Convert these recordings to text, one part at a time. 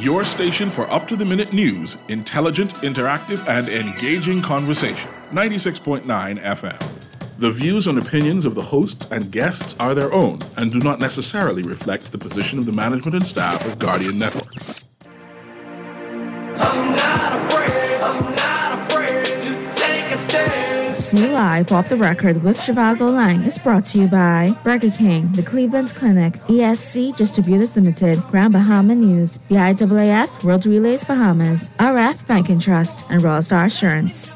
Your station for up-to-the-minute news, intelligent, interactive, and engaging conversation. 96.9 FM. The views and opinions of the hosts and guests are their own and do not necessarily reflect the position of the management and staff of Guardian Network. I'm not afraid to take a stand. See Live Off the Record with Shivago Lang is brought to you by Burger King, the Cleveland Clinic, ESC Distributors Limited, Grand Bahama News, the IAAF, World Relays Bahamas, RF Bank and Trust, and Royal Star Assurance.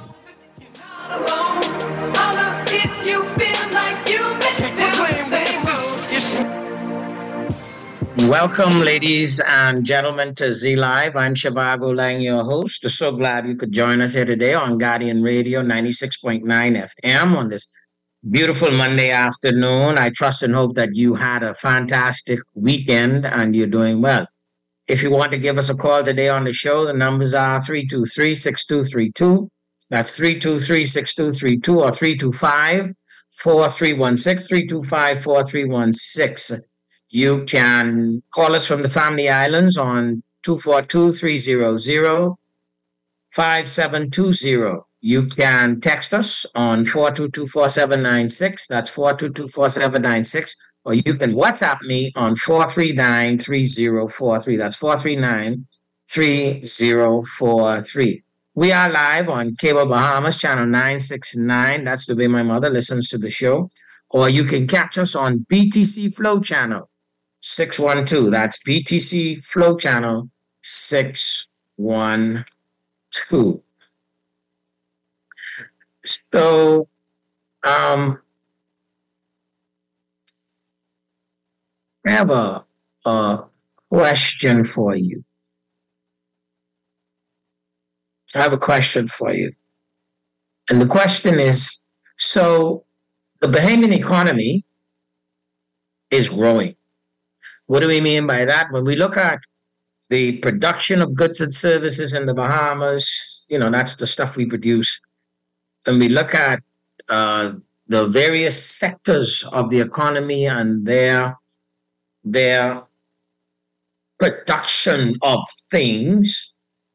Welcome, ladies and gentlemen, to Z Live. I'm Shivago Lang, your host. So glad you could join us here today on Guardian Radio 96.9 FM on this beautiful Monday afternoon. I trust and hope that you had a fantastic weekend and you're doing well. If you want to give us a call today on the show, the numbers are 323-6232. That's 323-6232 or 325-4316, 325-4316. You can call us from the Family Islands on 242-300-5720. You can text us on 422-4796. That's 422-4796. Or you can WhatsApp me on 439-3043. That's 439-3043. We are live on Cable Bahamas, channel 969. That's the way my mother listens to the show. Or you can catch us on BTC Flow channel 612. That's BTC Flow channel 612. So, I have a question for you. And the question is, so the Bahamian economy is growing. What do we mean by that? When we look at the production of goods and services in the Bahamas, that's the stuff we produce. And we look at the various sectors of the economy and their production of things,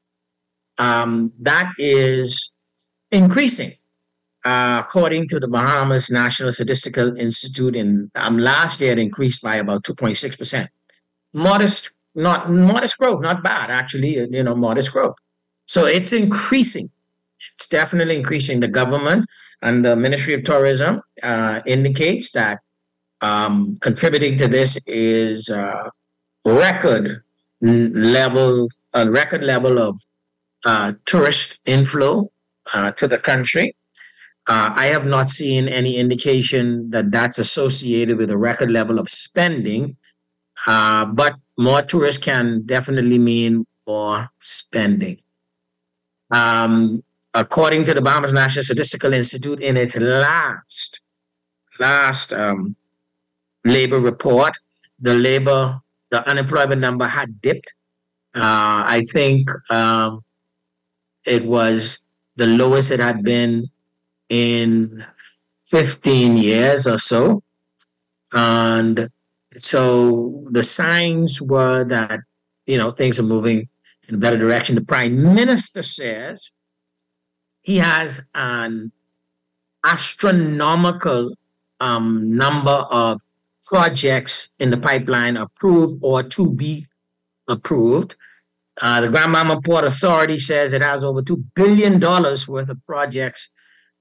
that is increasing. According to the Bahamas National Statistical Institute, last year it increased by about 2.6%. Modest growth, not bad actually. Modest growth. So it's increasing. It's definitely increasing. The government and the Ministry of Tourism indicates that contributing to this is a record level of tourist inflow to the country. I have not seen any indication that that's associated with a record level of spending, but more tourists can definitely mean more spending. According to the Bahamas National Statistical Institute, in its last labor report, the unemployment number had dipped. I think it was the lowest it had been in 15 years or so. And so the signs were that, things are moving in a better direction. The Prime Minister says he has an astronomical number of projects in the pipeline approved or to be approved. The Grand Bahama Port Authority says it has over $2 billion worth of projects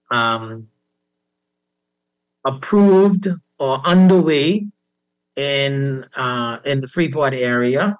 approved or underway in the Freeport area.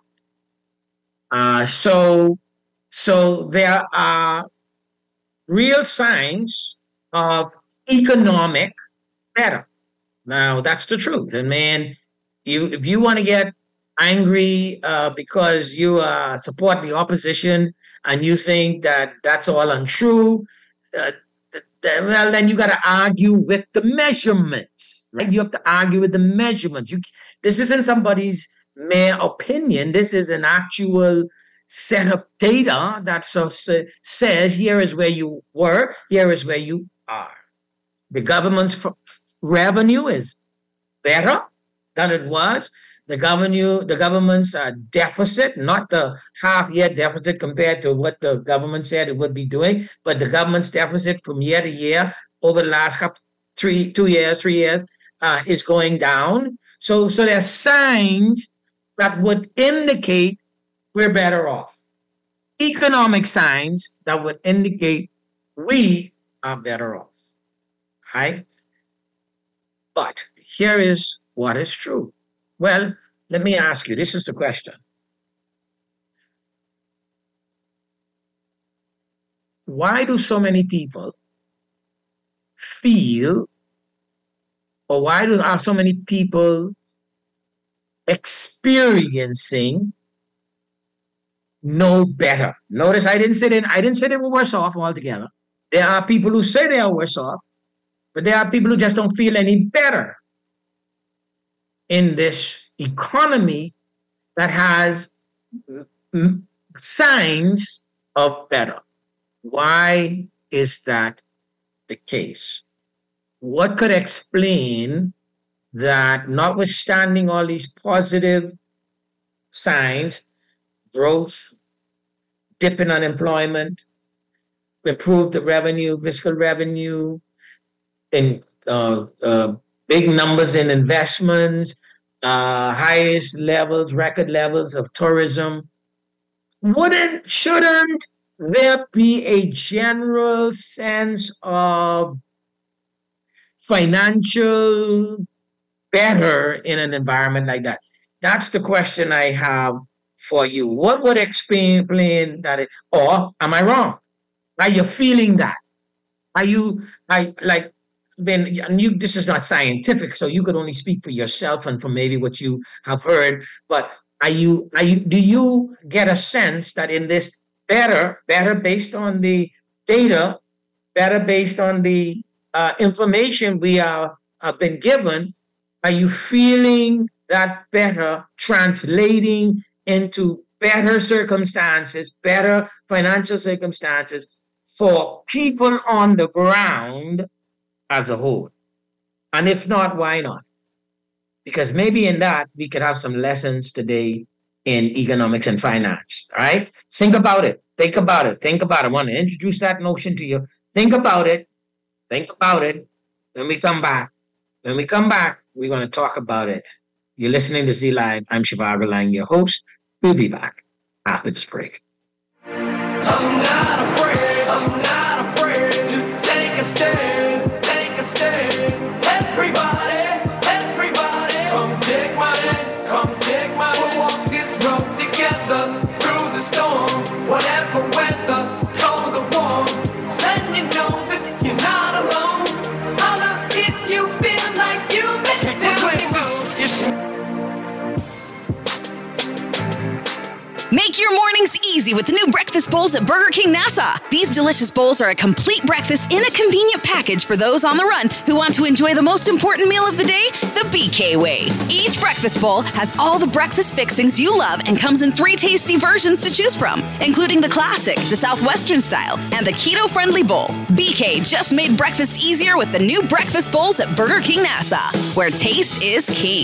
So there are real signs of economic better. Now that's the truth. And man, if you want to get angry because you support the opposition and you think that that's all untrue, well, then you got to argue with the measurements, right? You have to argue with the measurements. This isn't somebody's mere opinion. This is an actual set of data that says here is where you were, here is where you are. The government's revenue is better than it was. the government's deficit, not the half-year deficit compared to what the government said it would be doing, but the government's deficit from year to year over the last 3 years is going down. So there are signs that would indicate we're better off. Economic signs that would indicate we are better off. Right? But here is what is true. Well, let me ask you, this is the question. Why do so many people feel, or why are so many people experiencing no better? Notice I didn't say they were worse off altogether. There are people who say they are worse off, but there are people who just don't feel any better in this economy that has signs of better. Why is that the case? What could explain that, notwithstanding all these positive signs, growth, dip in unemployment, improved revenue, fiscal revenue, in big numbers in investments, highest levels, record levels of tourism, shouldn't there be a general sense of financial better in an environment like that? That's the question I have for you. What would explain that? Or am I wrong? Are you feeling that? This is not scientific, so you could only speak for yourself and for maybe what you have heard. But do you get a sense that in this better based on the data, better based on the information we have been given, are you feeling that better translating into better circumstances, better financial circumstances for people on the ground as a whole? And if not, why not? Because maybe in that we could have some lessons today in economics and finance. All right? Think about it. I want to introduce that notion to you. Think about it. When we come back, we're going to talk about it. You're listening to Z Live. I'm Shivago Lang, your host. We'll be back after this break. I'm not afraid to take a stand. Everybody, come take my hand. We'll walk this road together through the storm, whatever weather, cold or warm. Let you know that you're not alone. Holla if you feel like you make it down. Make your mornings easy with the new breakfast bowls at Burger King Nassau. These delicious bowls are a complete breakfast in a convenient package for those on the run who want to enjoy the most important meal of the day, the BK way. Each breakfast bowl has all the breakfast fixings you love and comes in 3 tasty versions to choose from, including the classic, the Southwestern style, and the keto-friendly bowl. BK just made breakfast easier with the new breakfast bowls at Burger King Nassau, where taste is king.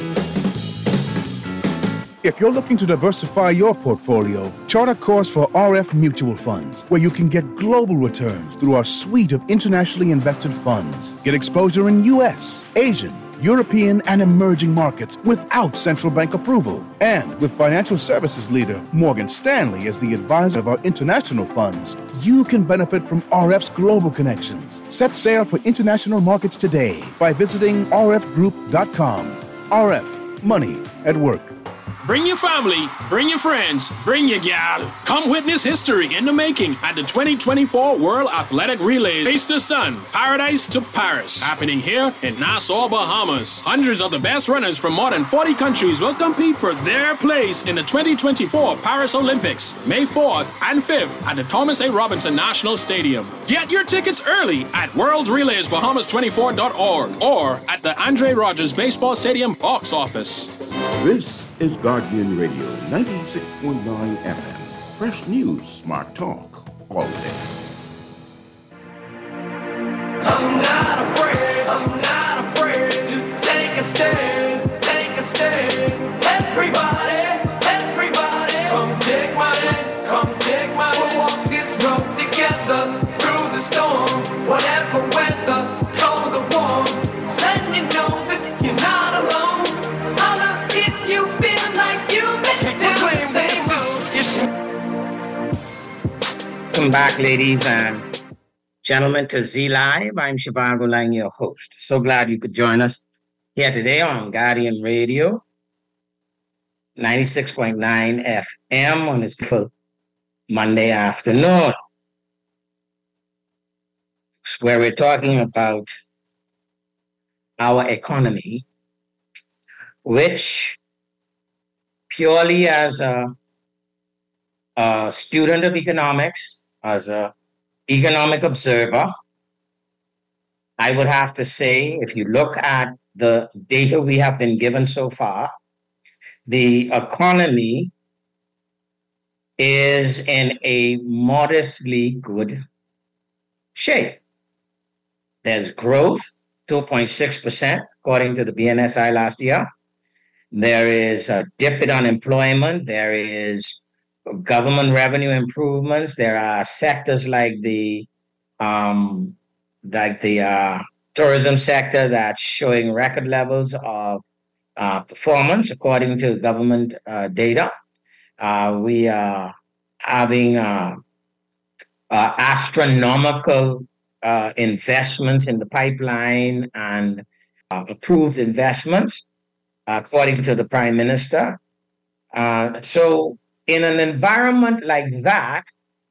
If you're looking to diversify your portfolio, chart a course for RF Mutual Funds, where you can get global returns through our suite of internationally invested funds. Get exposure in U.S., Asian, European, and emerging markets without central bank approval. And with financial services leader Morgan Stanley as the advisor of our international funds, you can benefit from RF's global connections. Set sail for international markets today by visiting rfgroup.com. RF, money at work. Bring your family, bring your friends, bring your gal. Come witness history in the making at the 2024 World Athletic Relay. Face the sun, paradise to Paris. Happening here in Nassau, Bahamas. Hundreds of the best runners from more than 40 countries will compete for their place in the 2024 Paris Olympics, May 4th and 5th at the Thomas A. Robinson National Stadium. Get your tickets early at worldrelaysbahamas24.org or at the Andre Rogers Baseball Stadium box office. This is Guardian Radio 96.9 FM. Fresh news, smart talk, all day. I'm not afraid to take a stand. Welcome back, ladies and gentlemen, to Z Live. I'm Shivago Lang, your host. So glad you could join us here today on Guardian Radio, 96.9 FM on this beautiful Monday afternoon, where we're talking about our economy, which purely as a student of economics, as an economic observer, I would have to say, if you look at the data we have been given so far, the economy is in a modestly good shape. There's growth, 2.6%, according to the BNSI last year. There is a dip in unemployment. There is government revenue improvements. There are sectors like the tourism sector that's showing record levels of performance according to government data. We are having astronomical investments in the pipeline and approved investments, according to the Prime Minister. So in an environment like that,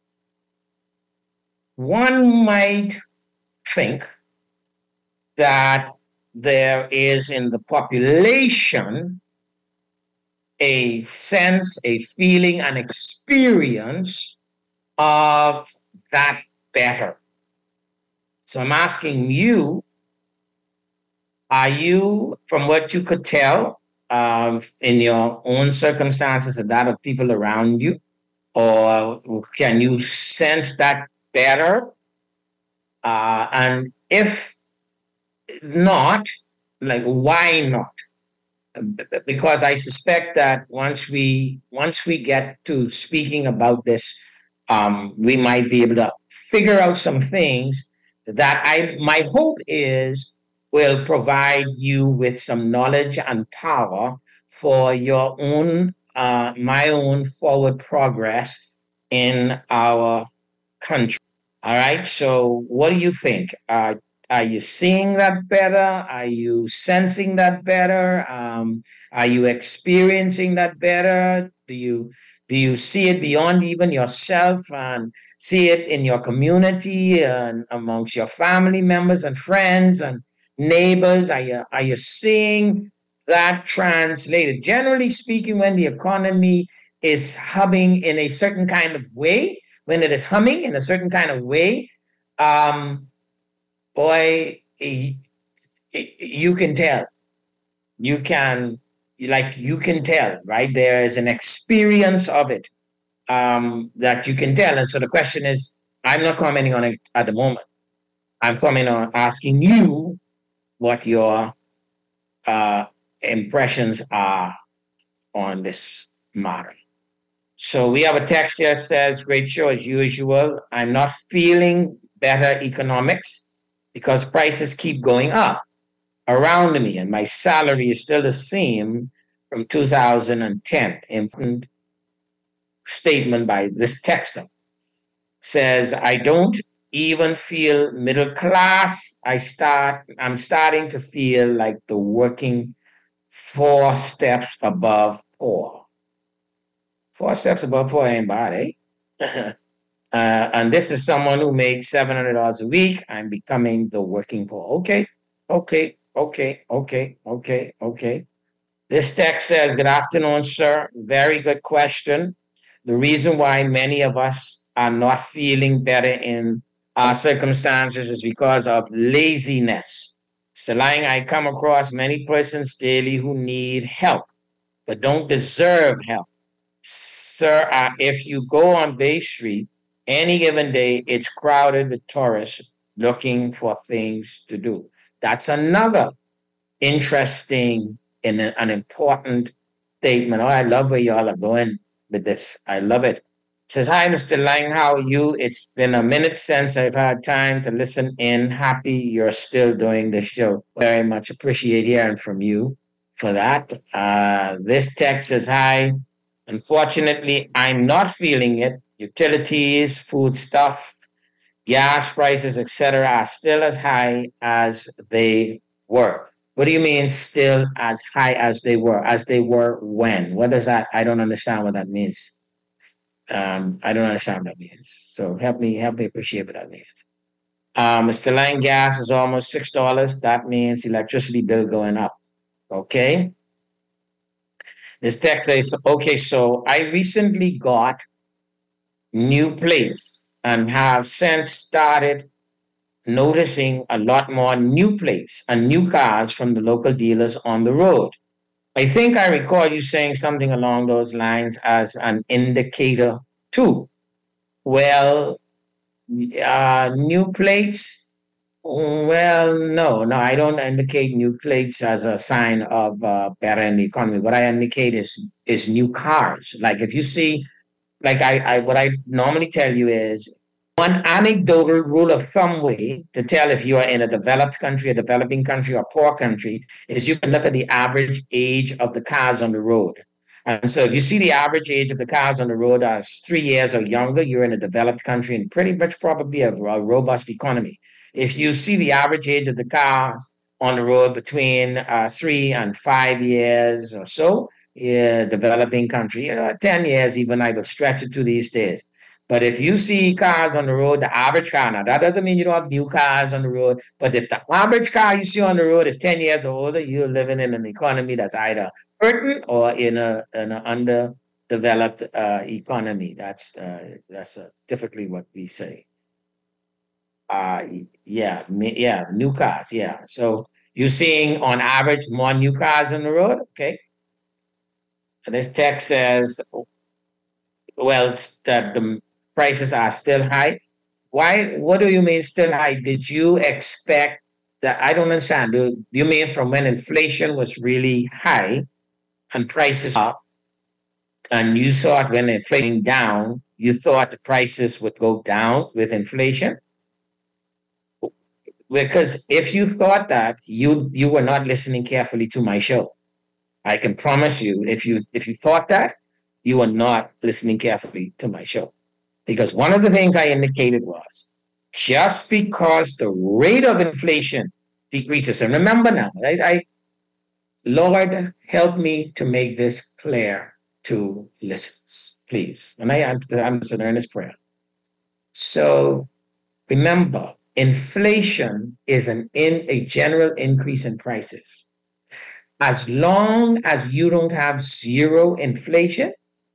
one might think that there is in the population a sense, a feeling, an experience of that better. So I'm asking you, are you, from what you could tell in your own circumstances and that of people around you, or can you sense that better? And if not, like, why not? Because I suspect that once we get to speaking about this, we might be able to figure out some things that my hope is will provide you with some knowledge and power for your own, my own forward progress in our country. All right. So what do you think? Are you seeing that better? Are you sensing that better? Are you experiencing that better? Do you see it beyond even yourself and see it in your community and amongst your family members and friends and neighbors? Are you seeing that translated? Generally speaking, when the economy is humming in a certain kind of way, when it is humming in a certain kind of way, boy, you can tell. You can tell, right? There is an experience of it that you can tell. And so the question is, I'm not commenting on it at the moment. I'm commenting on asking you what your impressions are on this matter. So we have a text here that says, great show as usual. I'm not feeling better economics because prices keep going up around me and my salary is still the same from 2010. Important statement by this texter. Says, I don't even feel middle class. I'm starting to feel like the working 4 steps above poor. 4 steps above poor ain't bad, eh? And this is someone who makes $700 a week. I'm becoming the working poor. Okay. This text says, good afternoon, sir. Very good question. The reason why many of us are not feeling better in our circumstances is because of laziness. So, Lang, I come across many persons daily who need help, but don't deserve help. Sir, if you go on Bay Street, any given day, it's crowded with tourists looking for things to do. That's another interesting and an important statement. Oh, I love where y'all are going with this. I love it. It says, hi, Mr. Lang, how are you? It's been a minute since I've had time to listen in. Happy you're still doing the show. Very much appreciate hearing from you for that. This text says, hi, Unfortunately, I'm not feeling it. Utilities, food stuff, gas prices, etc., are still as high as they were. What do you mean still as high as they were? As they were when? What does that? I don't understand what that means. I don't understand what that means. So help me appreciate what that means. Mr. Lang, gas is almost $6. That means electricity bill going up. Okay. This text says, okay, so I recently got new plates and have since started noticing a lot more new plates and new cars from the local dealers on the road. I think I recall you saying something along those lines as an indicator too. Well, new plates? Well, no, I don't indicate new plates as a sign of better in the economy. What I indicate is new cars. Like if you see, like I what I normally tell you is one anecdotal rule of thumb way to tell if you are in a developed country, a developing country, or poor country is you can look at the average age of the cars on the road. And so if you see the average age of the cars on the road as 3 years or younger, you're in a developed country and pretty much probably a robust economy. If you see the average age of the cars on the road between 3 and 5 years or so, developing country, 10 years even, I will stretch it to these days. But if you see cars on the road, the average car, now that doesn't mean you don't have new cars on the road, but if the average car you see on the road is 10 years or older, you're living in an economy that's either hurting or in an underdeveloped economy. That's typically what we say. New cars, yeah. So you're seeing on average more new cars on the road, okay? And this text says, well, that the prices are still high. Why? What do you mean still high? Did you expect that? I don't understand. Do you mean from when inflation was really high and prices up, and you saw it when inflation down, you thought the prices would go down with inflation? Because if you thought that, you were not listening carefully to my show. I can promise you, if you thought that, you were not listening carefully to my show. Because one of the things I indicated was just because the rate of inflation decreases, and remember now, Lord, help me to make this clear to listeners, please. And I'm an earnest prayer. So remember, inflation is a general increase in prices. As long as you don't have zero inflation,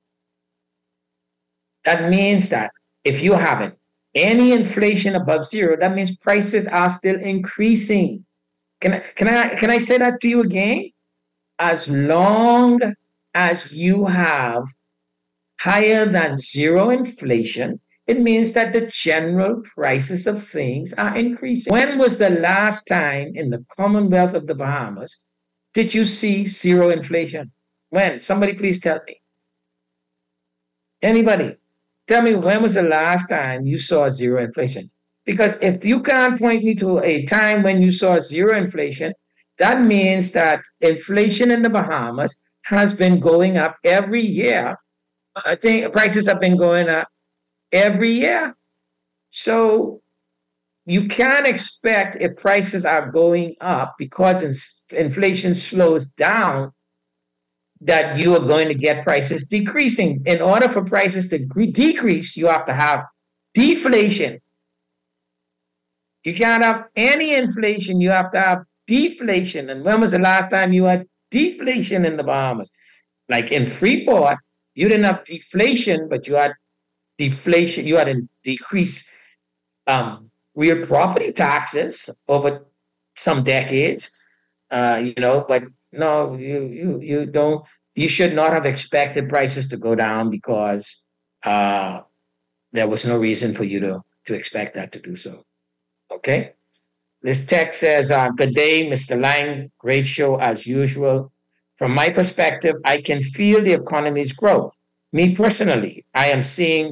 that means that if you haven't any inflation above zero, that means prices are still increasing. Can I say that to you again? As long as you have higher than zero inflation, it means that the general prices of things are increasing. When was the last time in the Commonwealth of the Bahamas did you see zero inflation? When? Somebody please tell me. Anybody? Tell me, when was the last time you saw zero inflation? Because if you can't point me to a time when you saw zero inflation, that means that inflation in the Bahamas has been going up every year. I think prices have been going up every year. So you can't expect, if prices are going up because inflation slows down, that you are going to get prices decreasing. In order for prices to decrease, you have to have deflation. You can't have any inflation, you have to have deflation. And when was the last time you had deflation in the Bahamas? Like in Freeport, you didn't have deflation, but you had deflation. You had a decrease real property taxes over some decades, but no, you don't. You should not have expected prices to go down because there was no reason for you to expect that to do so. Okay. This text says, good day, Mr. Lang. Great show as usual. From my perspective, I can feel the economy's growth. Me personally, I am seeing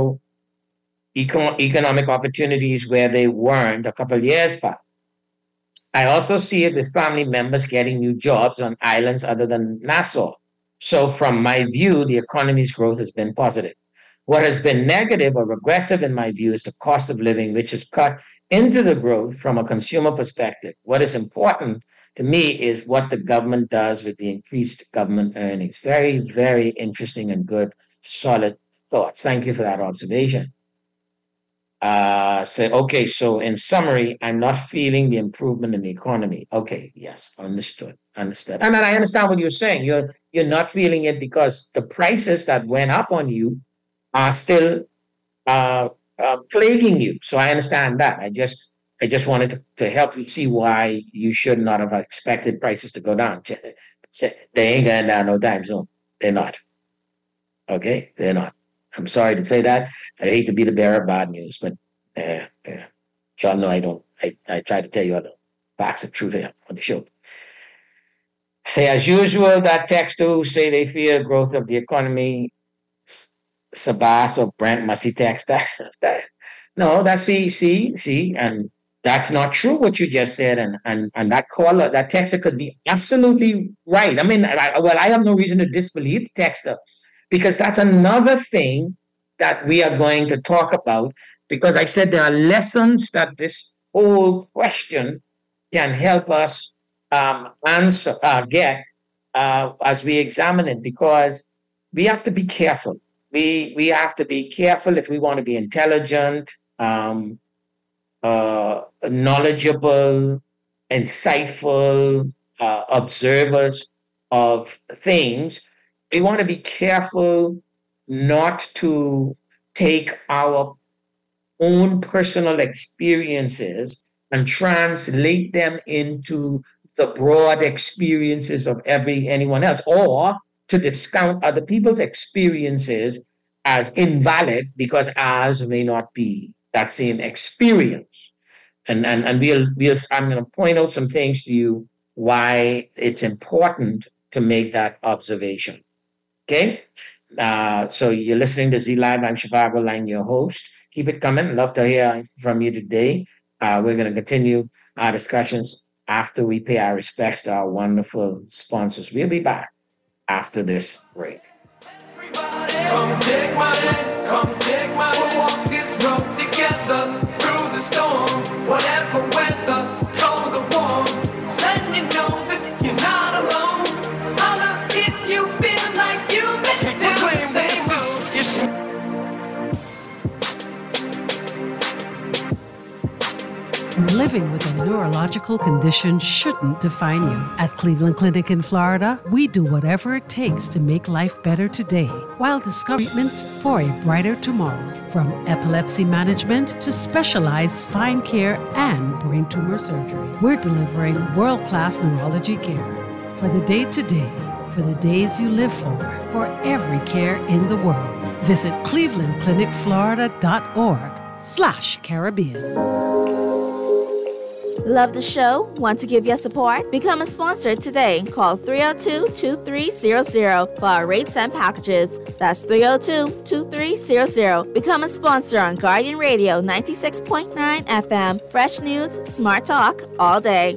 economic opportunities where they weren't a couple of years back. I also see it with family members getting new jobs on islands other than Nassau. So from my view, the economy's growth has been positive. What has been negative or regressive in my view is the cost of living, which is cut into the growth from a consumer perspective. What is important to me is what the government does with the increased government earnings. Very, very interesting and good, solid thoughts. Thank you for that observation. So in summary, I'm not feeling the improvement in the economy. Okay, yes, understood. And I understand what you're saying. You're not feeling it because the prices that went up on you are still plaguing you. So I understand that. I just wanted to help you see why you should not have expected prices to go down. They ain't going down no time soon. They're not. Okay, they're not. I'm sorry to say that. I hate to be the bearer of bad news, but y'all know I don't. I try to tell you all the facts of truth on the show. Say as usual, that texter who say they fear growth of the economy, Sabas or Brent Massey text that. No, that's see, and that's not true what you just said, and that caller, that texter could be absolutely right. I mean, I have no reason to disbelieve the texter, because that's another thing that we are going to talk about, because I said there are lessons that this whole question can help us get as we examine it, because we have to be careful. We have to be careful if we want to be intelligent, knowledgeable, insightful observers of things. We want to be careful not to take our own personal experiences and translate them into the broad experiences of anyone else, or to discount other people's experiences as invalid because ours may not be that same experience. And I'm going to point out some things to you why it's important to make that observation. Okay? So you're listening to Z Live. I'm Zhivago Laing, your host. Keep it coming. Love to hear from you today. We're going to continue our discussions after we pay our respects to our wonderful sponsors. We'll be back after this break. Everybody, come take my hand, come take my hand. We'll walk this road together through the storm, whatever weather, cold or warm. Letting you know that you're not alone. Holla if you feel like you make it down the same road. Living with a neurological condition shouldn't define you. At Cleveland Clinic in Florida, we do whatever it takes to make life better today while discovering treatments for a brighter tomorrow. From epilepsy management to specialized spine care and brain tumor surgery, we're delivering world-class neurology care for the day-to-day, for the days you live for every care in the world. Visit clevelandclinicflorida.org/Caribbean. Love the show? Want to give your support? Become a sponsor today. Call 302-2300 for our rates and packages. That's 302-2300. Become a sponsor on Guardian Radio 96.9 FM. Fresh news, smart talk, all day.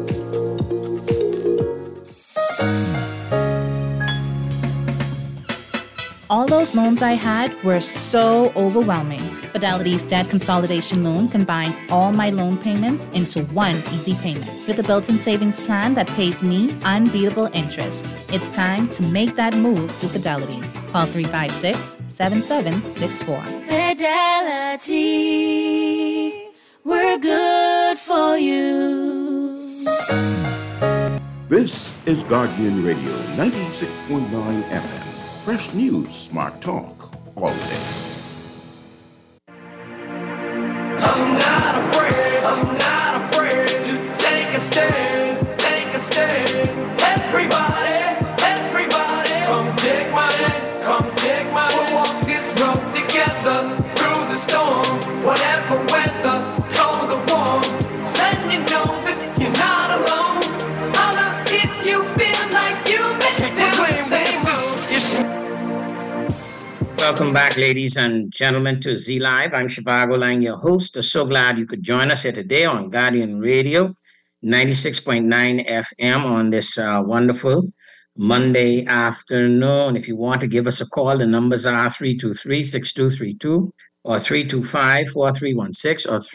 All those loans I had were so overwhelming. Fidelity's debt consolidation loan combined all my loan payments into one easy payment with a built-in savings plan that pays me unbeatable interest. It's time to make that move to Fidelity. Call 356-7764. Fidelity, we're good for you. This is Guardian Radio 96.9 FM. Fresh news, smart talk, all day. I'm not afraid to take a stand, Everybody, come take my hand, We'll walk this road together through the storm, whatever weather, cold or warm. Letting you know that you're not alone. Holla if you feel like you make it down the same road. Welcome back, ladies and gentlemen, to Z Live. I'm Zhivago Laing, your host. I'm so glad you could join us here today on Guardian Radio 96.9 FM on this wonderful Monday afternoon. If you want to give us a call, the numbers are 323-6232 or 325-4316 or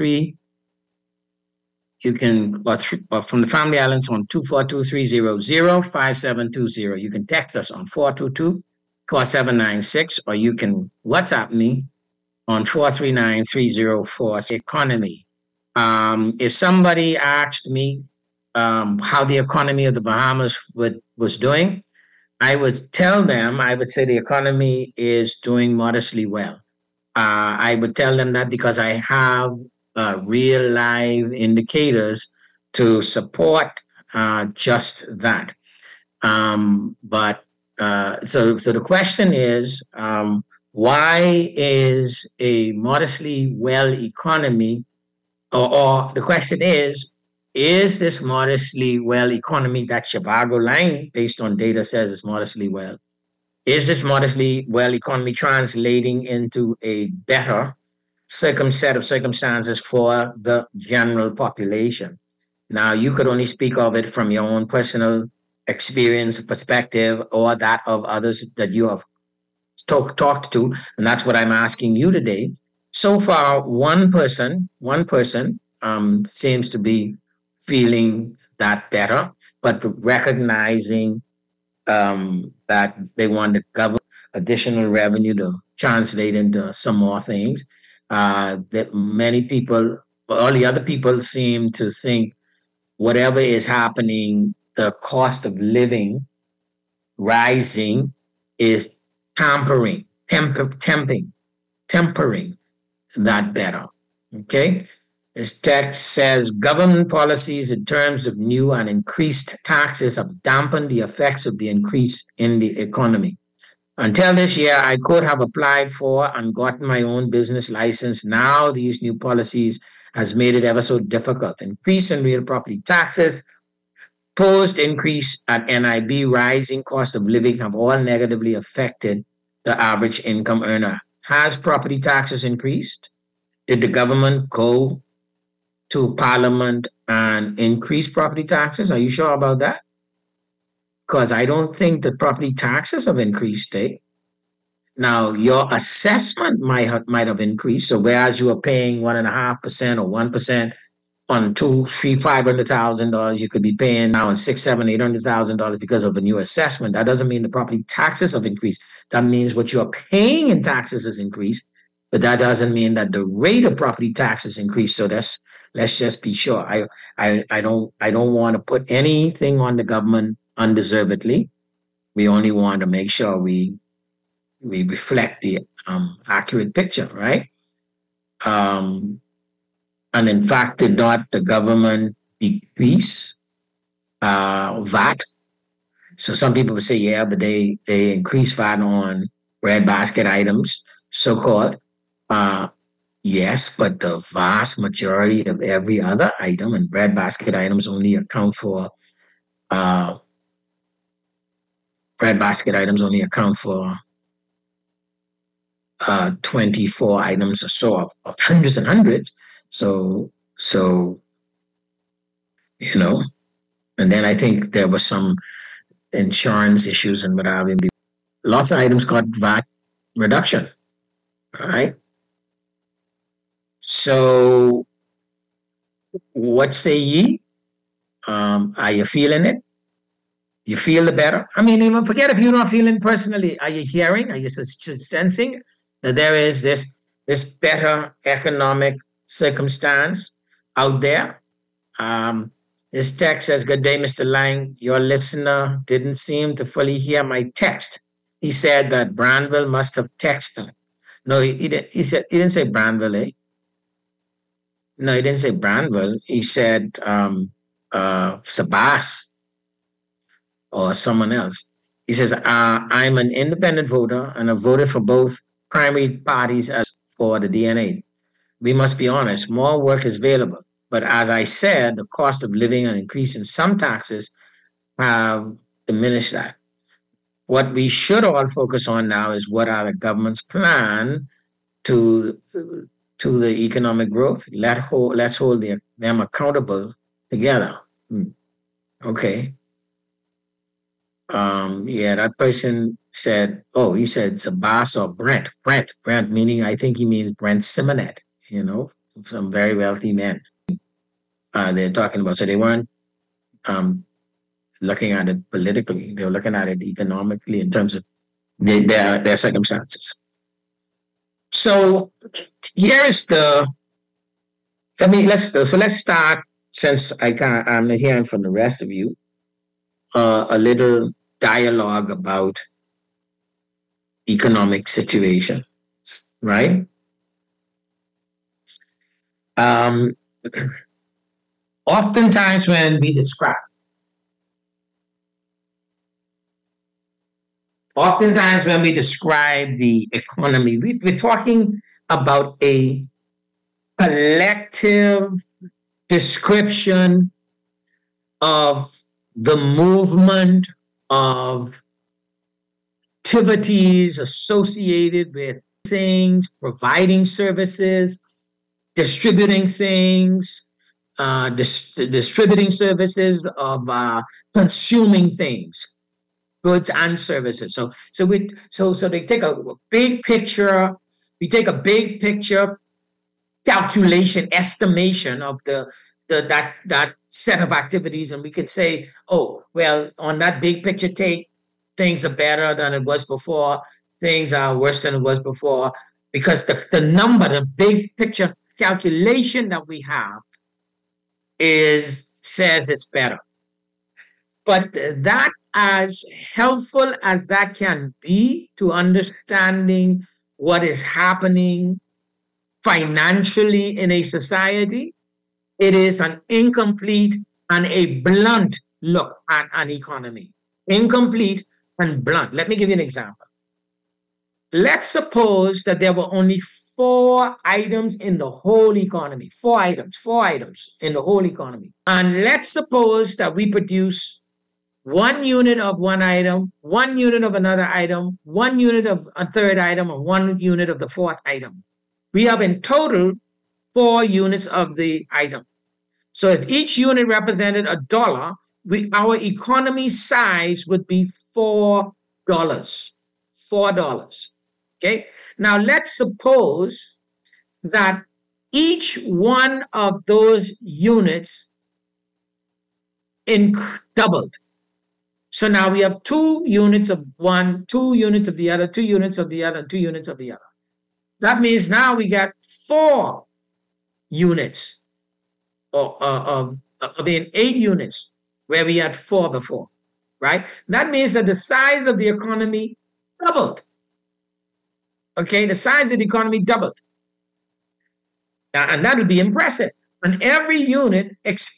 or from the Family Islands on 242-300-5720. You can text us on 422-4796, or you can WhatsApp me on 439-304. Economy. If somebody asked me how the economy of the Bahamas was doing, I would tell them, I would say the economy is doing modestly well. I would tell them that because I have real live indicators to support just that. So the question is, why is a modestly well economy, or the question is this modestly well economy that Zhivago Line, based on data, says is modestly well? Is this modestly well economy translating into a better set of circumstances for the general population? Now, you could only speak of it from your own personal experience, perspective, or that of others that you have talked to, and that's what I'm asking you today. So far, one person seems to be feeling that better, but recognizing that they want the government additional revenue to translate into some more things. That many people, all the other people, seem to think whatever is happening, the cost of living rising is tempering that better. Okay? This text says government policies in terms of new and increased taxes have dampened the effects of the increase in the economy. Until this year, I could have applied for and gotten my own business license. Now these new policies has made it ever so difficult. Increase in real property taxes, posed increase at NIB, rising cost of living have all negatively affected the average income earner. Has property taxes increased? Did the government go to Parliament and increase property taxes? Are you sure about that? Because I don't think the property taxes have increased, eh? Now, your assessment might have increased. So whereas you are paying 1.5% or 1% on $500,000, you could be paying now on $600,000, $800,000 because of a new assessment. That doesn't mean the property taxes have increased. That means what you're paying in taxes has increased, but that doesn't mean that the rate of property taxes increased. So let's just be sure. I don't want to put anything on the government undeservedly. We only want to make sure we reflect the accurate picture, right? And in fact, did not the government decrease VAT? So some people would say, yeah, but they increased VAT on breadbasket items, so-called. Yes, but the vast majority of every other item, and breadbasket items only account for 24 items or so of hundreds and hundreds. So, you know, and then I think there was some insurance issues and what have you. Lots of items got VAT reduction, right? So, what say ye? Are you feeling it? You feel the better? I mean, even forget if you're not feeling personally. Are you hearing? Are you sensing that there is this better economic circumstance out there? This text says, "Good day, Mr. Lang. Your listener didn't seem to fully hear my text. He said that Branville must have texted." No, he didn't say Branville, eh? No, he didn't say Branville. He said Sabas or someone else. He says, "I'm an independent voter and have voted for both primary parties as for the DNA. We must be honest, more work is available. But as I said, the cost of living and increase in some taxes have diminished that. What we should all focus on now is what are the government's plan to the economic growth. Let's hold them accountable together." Okay. That person said, he said Sabas or Brent, meaning I think he means Brent Simonet, some very wealthy men. They're talking about, so they weren't looking at it politically, they were looking at it economically in terms of their circumstances. So here is let's start, since I'm not hearing from the rest of you, a little dialogue about economic situations, right? Oftentimes when we describe the economy, we're talking about a collective description of the movement of activities associated with things, providing services, distributing things, distributing services of consuming things, goods and services. So they take a big picture. We take a big picture calculation, estimation of that set of activities, and we could say, on that big picture take, things are better than it was before. Things are worse than it was before, because the big picture calculation that we have says it's better. But that, as helpful as that can be to understanding what is happening financially in a society, it is an incomplete and a blunt look at an economy. Incomplete and blunt. Let me give you an example. Let's suppose that there were only 4 items in the whole economy. 4 items in the whole economy. And let's suppose that we produce 1 unit of one item, 1 unit of another item, 1 unit of a third item, and 1 unit of the fourth item. We have in total 4 units of the item. So if each unit represented $1, our economy size would be $4. $4. Okay. Now let's suppose that each one of those units doubled. So now we have 2 units of one, 2 units of the other, 2 units of the other, and 2 units of the other. That means now we got 4 units of 8 units where we had 4 before, right? That means that the size of the economy doubled. Okay, the size of the economy doubled. And that would be impressive. And every area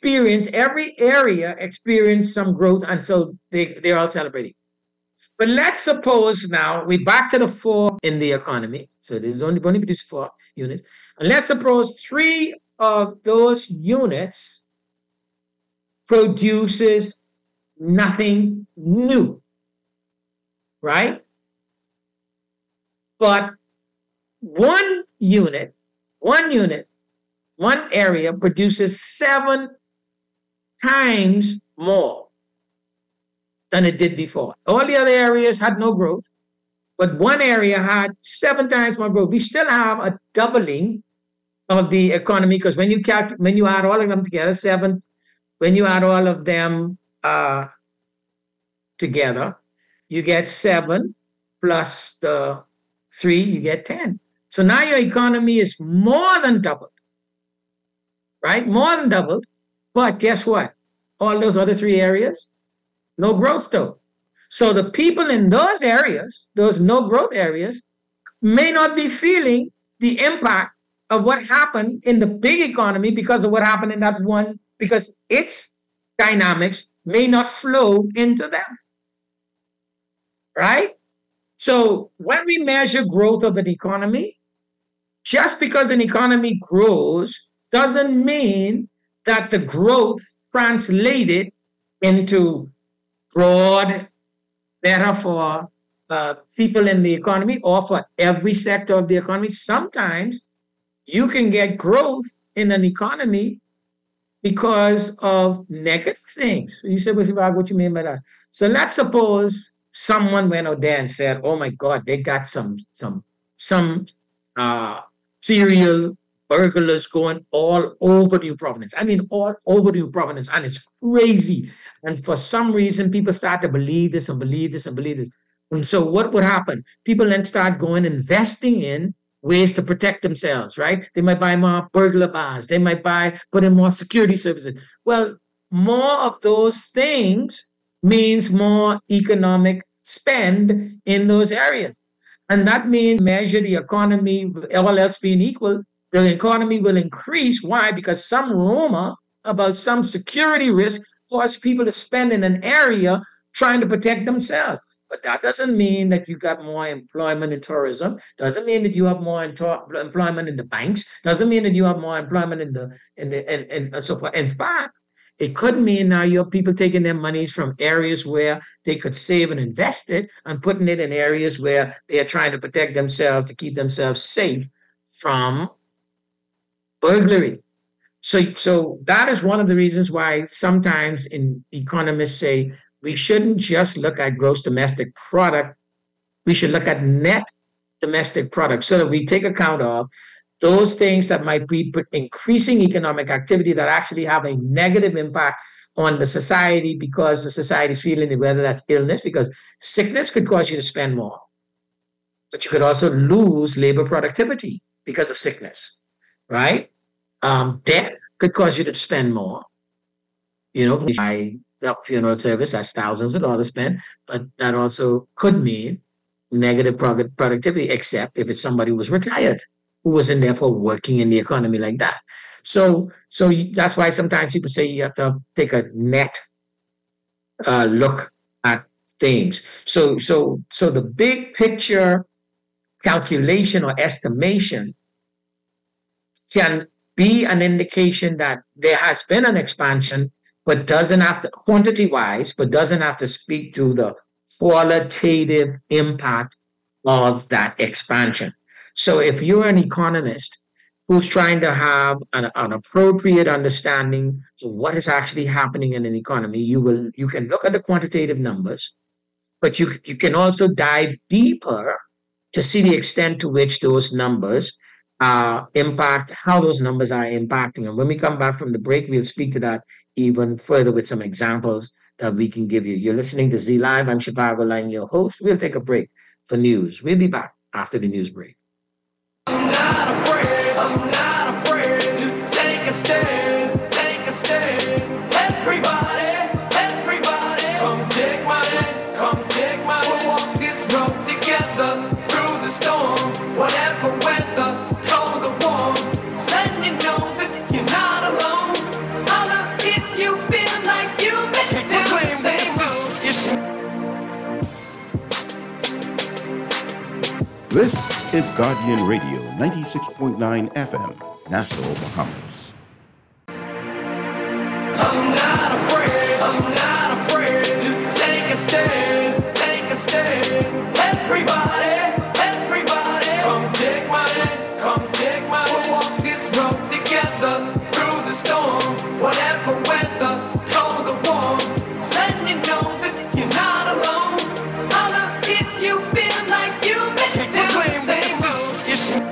experienced some growth, and so they're all celebrating. But let's suppose now we're back to the 4 in the economy. So there's only produced 4 units. And let's suppose 3 of those units produces nothing new, right? But one area produces 7 times more than it did before. All the other areas had no growth, but one area had 7 times more growth. We still have a doubling of the economy, because when you add all of them together, 7, when you add all of them together, you get 7 plus the 3, you get 10. So now your economy is more than doubled, right? More than doubled. But guess what? All those other 3 areas, no growth though. So the people in those areas, those no growth areas, may not be feeling the impact of what happened in the big economy because of what happened in that one, because its dynamics may not flow into them, right? So when we measure growth of an economy, just because an economy grows doesn't mean that the growth translated into broad, better for people in the economy or for every sector of the economy. Sometimes you can get growth in an economy because of negative things. So you say, well, what you mean by that? So let's suppose someone went out there and said, oh my God, they got some serial burglars going all over New Providence. I mean, all over New Providence, and it's crazy. And for some reason, people start to believe this and believe this and believe this. And so what would happen? People then start going investing in ways to protect themselves, right? They might buy more burglar bars. They might put in more security services. Well, more of those things means more economic spend in those areas. And that means measure the economy, all else being equal, the economy will increase. Why? Because some rumor about some security risk causes people to spend in an area trying to protect themselves. But that doesn't mean that you got more employment in tourism. Doesn't mean that you have more employment in the banks. Doesn't mean that you have more employment and so forth. In fact, it could mean now you have people taking their monies from areas where they could save and invest it and putting it in areas where they are trying to protect themselves, to keep themselves safe from burglary. So that is one of the reasons why sometimes economists say we shouldn't just look at gross domestic product. We should look at net domestic product so that we take account of those things that might be increasing economic activity that actually have a negative impact on the society because the society is feeling it, whether that's illness, because sickness could cause you to spend more. But you could also lose labor productivity because of sickness, right? Death could cause you to spend more. You know, by funeral service, that's thousands of dollars spent, but that also could mean negative productivity, except if it's somebody who was retired, who wasn't therefore working in the economy like that. So that's why sometimes people say you have to take a net look at things. So the big picture calculation or estimation can be an indication that there has been an expansion, but doesn't have to, quantity-wise, but doesn't have to speak to the qualitative impact of that expansion. So if you're an economist who's trying to have an appropriate understanding of what is actually happening in an economy, you can look at the quantitative numbers, but you can also dive deeper to see the extent to which those numbers impact, how those numbers are impacting. And when we come back from the break, we'll speak to that even further with some examples that we can give you. You're listening to Z Live. I'm Shivago Lang, your host. We'll take a break for news. We'll be back after the news break. I'm not afraid to take a stand, Everybody, come take my hand, We'll walk this road together through the storm, whatever weather, cold or warm. Letting you know that you're not alone. Holla if you feel like you make down the same road. This is Guardian Radio, 96.9 FM, Nassau, Bahamas. I'm not afraid to take a stand, Everybody, come take my hand, We'll walk this road together through the storm, whatever weather, cold or warm. Letting you know that you're not alone. Holla if you feel like you make it down the same road.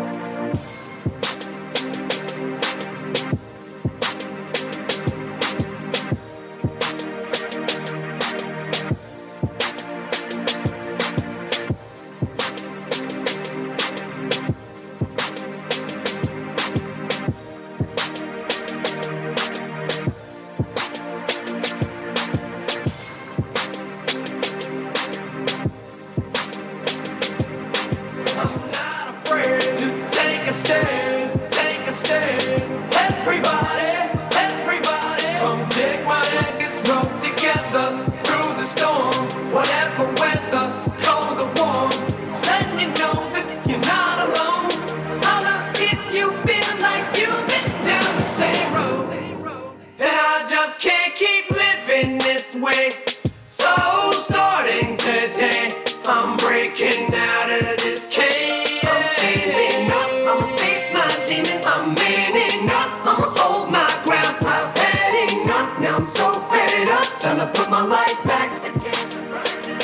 Everybody, come take my hand, this road together through the storm, whatever weather, cold or warm. Letting you know that you're not alone. Holla if you feel like you've been down the same road. And I just can't keep living this way. So starting today, I'm breaking out of this cage. I'm standing up, I'ma face my demons. I'm manning up, I'ma hold my ground. Gonna put my life back together right now.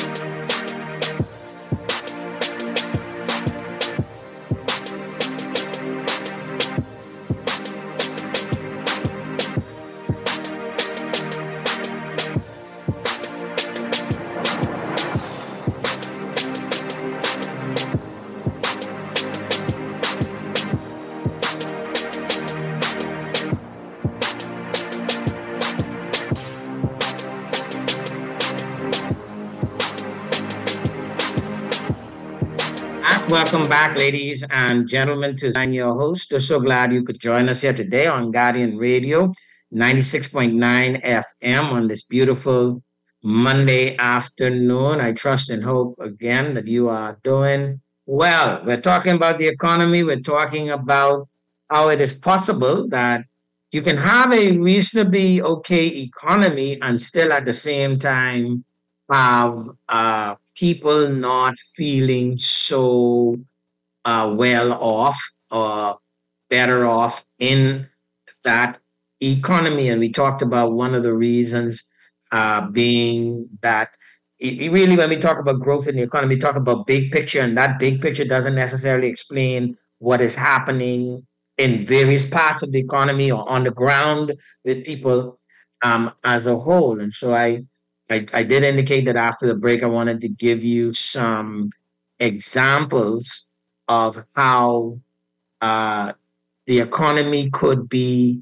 Welcome back, ladies and gentlemen, to I'm your host. We're so glad you could join us here today on Guardian Radio, 96.9 FM on this beautiful Monday afternoon. I trust and hope again that you are doing well. We're talking about the economy. We're talking about how it is possible that you can have a reasonably okay economy and still at the same time have people not feeling so well off or better off in that economy. And we talked about one of the reasons being that really, when we talk about growth in the economy, we talk about big picture, and that big picture doesn't necessarily explain what is happening in various parts of the economy or on the ground with people as a whole. And so I did indicate that after the break, I wanted to give you some examples of how the economy could be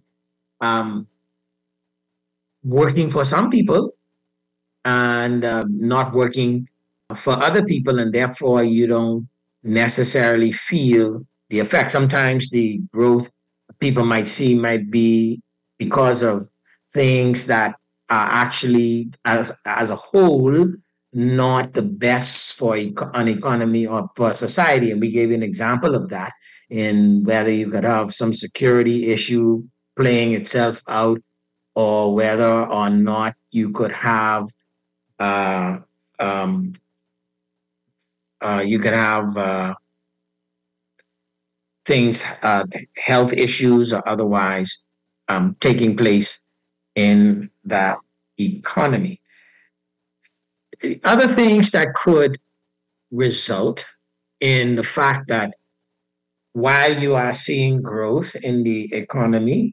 working for some people and not working for other people, and therefore you don't necessarily feel the effect. Sometimes the growth people might see might be because of things that are actually, as a whole, not the best for an economy or for society. And we gave you an example of that in whether you could have some security issue playing itself out, or whether or not you could have things, health issues or otherwise, taking place in that economy. Other things that could result in the fact that while you are seeing growth in the economy,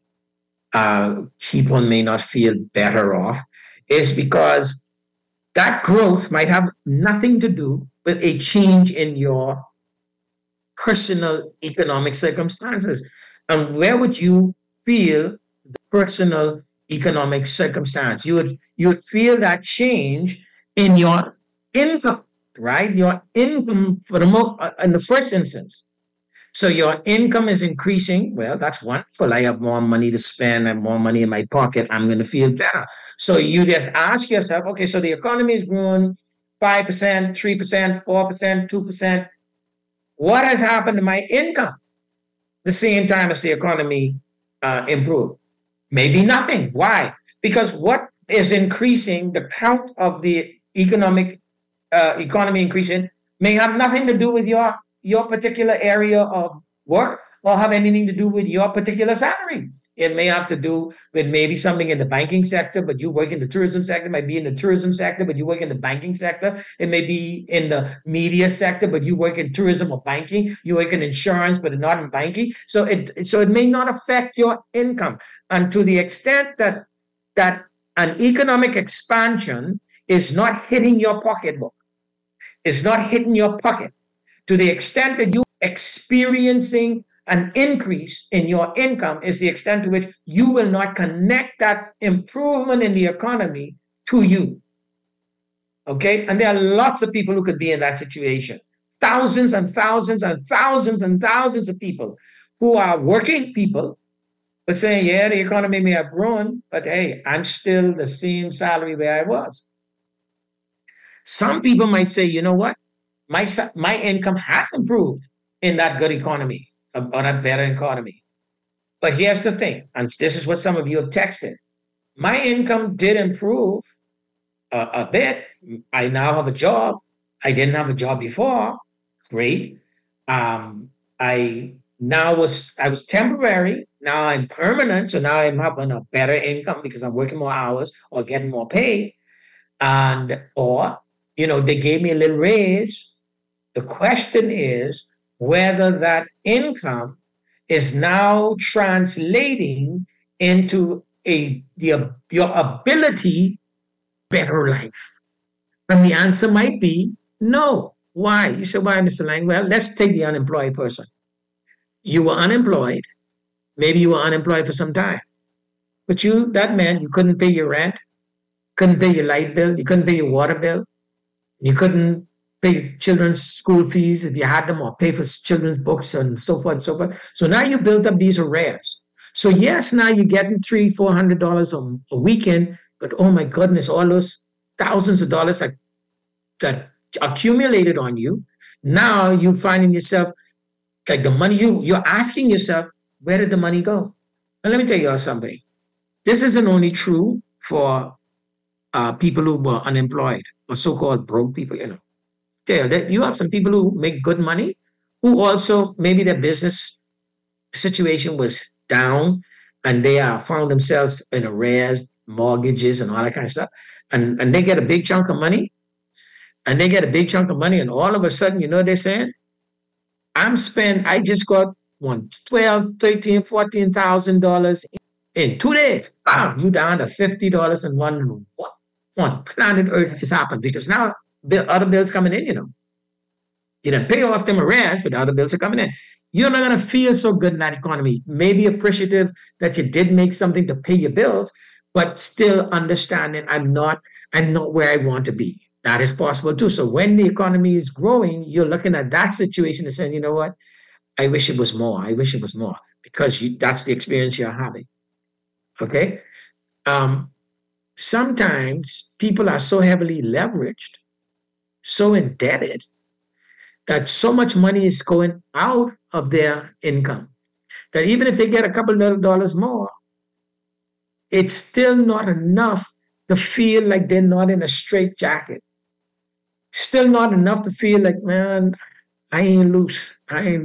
people may not feel better off, is because that growth might have nothing to do with a change in your personal economic circumstances. And where would you feel the personal economic circumstance? You would feel that change in your income, right? Your income in the first instance. So your income is increasing. Well, that's wonderful. I have more money to spend. I have more money in my pocket. I'm going to feel better. So you just ask yourself, okay, so the economy is growing 5%, 3%, 4%, 2%. What has happened to my income the same time as the economy improved? Maybe nothing. Why? Because what is increasing, the count of the economy increasing, may have nothing to do with your particular area of work or have anything to do with your particular salary. It may have to do with maybe something in the banking sector, but you work in the tourism sector. It might be in the tourism sector, but you work in the banking sector. It may be in the media sector, but you work in tourism or banking. You work in insurance, but not in banking. So it may not affect your income. And to the extent that an economic expansion is not hitting your pocketbook, is not hitting your pocket, to the extent that you're experiencing an increase in your income is the extent to which you will not connect that improvement in the economy to you. Okay? And there are lots of people who could be in that situation. Thousands and thousands and thousands and thousands of people who are working people, but saying, yeah, the economy may have grown, but hey, I'm still the same salary where I was. Some people might say, you know what? My income has improved in that good economy, or a better economy. But here's the thing, and this is what some of you have texted. My income did improve a bit. I now have a job. I didn't have a job before. Great. I was temporary. Now I'm permanent. So now I'm having a better income because I'm working more hours or getting more pay. or they gave me a little raise. The question is whether that income is now translating into your ability, better life. And the answer might be no. Why? You say, why, Mr. Lang? Well, let's take the unemployed person. You were unemployed. Maybe you were unemployed for some time. But that meant you couldn't pay your rent, couldn't pay your light bill, you couldn't pay your water bill, you couldn't pay children's school fees if you had them, or pay for children's books and so forth and so forth. So now you built up these arrears. So yes, now you're getting $300-400 a weekend, but oh my goodness, all those thousands of dollars that accumulated on you, now you're finding yourself, like the money, you're asking yourself, where did the money go? And let me tell you something. This isn't only true for people who were unemployed or so-called broke people, You have some people who make good money, who also, maybe their business situation was down and they found themselves in arrears, mortgages and all that kind of stuff. And they get a big chunk of money. And all of a sudden, they're saying, I just got $12,000, $13,000, $14,000 in 2 days. Bam, you down to $50 and wondering what on planet Earth has happened, because now other bills coming in, You didn't pay off them arrears, but the other bills are coming in. You're not going to feel so good in that economy. Maybe appreciative that you did make something to pay your bills, but still understanding I'm not where I want to be. That is possible too. So when the economy is growing, you're looking at that situation and saying, you know what? I wish it was more. Because that's the experience you're having. Okay? Sometimes people are so heavily leveraged, so indebted, that so much money is going out of their income that even if they get a couple little dollars more, it's still not enough to feel like they're not in a straitjacket. Still not enough to feel like, man, I ain't loose.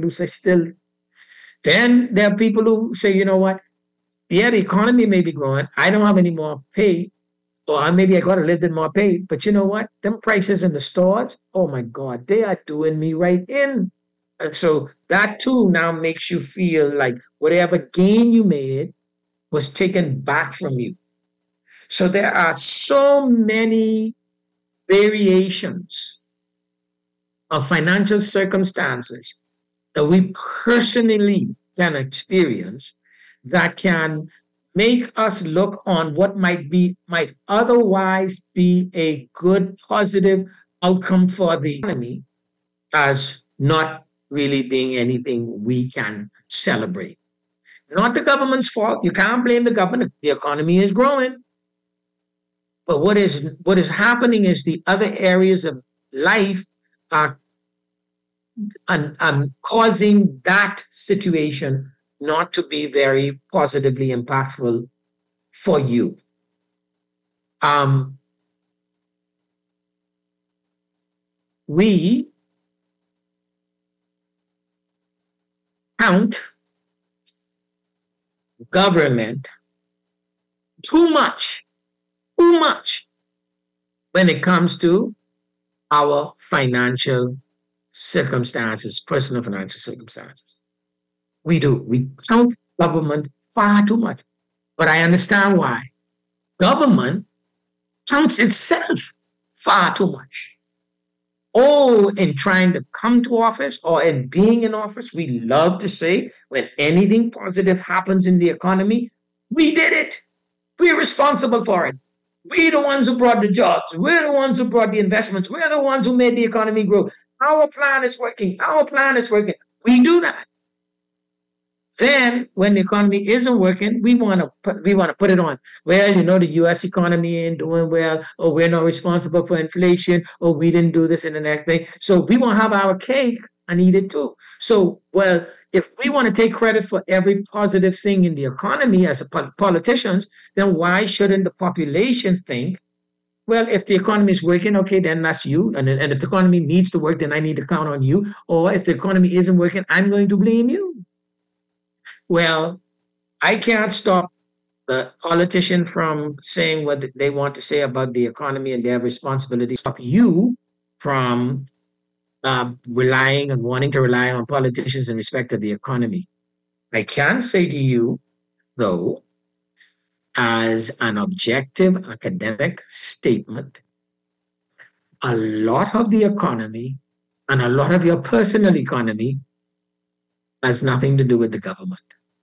Then there are people who say, you know what? Yeah, the economy may be growing. I don't have any more pay, or maybe I got a little bit more pay. But you know what? Them prices in the stores, oh my God, they are doing me right in. And so that too now makes you feel like whatever gain you made was taken back from you. So there are so many variations of financial circumstances that we personally can experience that can make us look on what might otherwise be a good, positive outcome for the economy as not really being anything we can celebrate. Not the government's fault. You can't blame the government. The economy is growing. But what is happening is the other areas of life are causing that situation not to be very positively impactful for you. We count government too much when it comes to our financial circumstances, personal financial circumstances. We do. We count government far too much. But I understand why. Government counts itself far too much. Oh, in trying to come to office or in being in office, we love to say when anything positive happens in the economy, we did it. We're responsible for it. We're the ones who brought the jobs. We're the ones who brought the investments. We're the ones who made the economy grow. Our plan is working. We do that. Then when the economy isn't working, we want to put it on. Well, the U.S. economy ain't doing well, or we're not responsible for inflation, or we didn't do this and the next thing. So we want to have our cake and eat it too. So, well, if we want to take credit for every positive thing in the economy as politicians, then why shouldn't the population think, well, if the economy is working, okay, then that's you. And if the economy needs to work, then I need to count on you. Or if the economy isn't working, I'm going to blame you. Well, I can't stop the politician from saying what they want to say about the economy and their responsibility. Stop you from relying and wanting to rely on politicians in respect of the economy. I can say to you, though, as an objective academic statement, a lot of the economy and a lot of your personal economy has nothing to do with the government.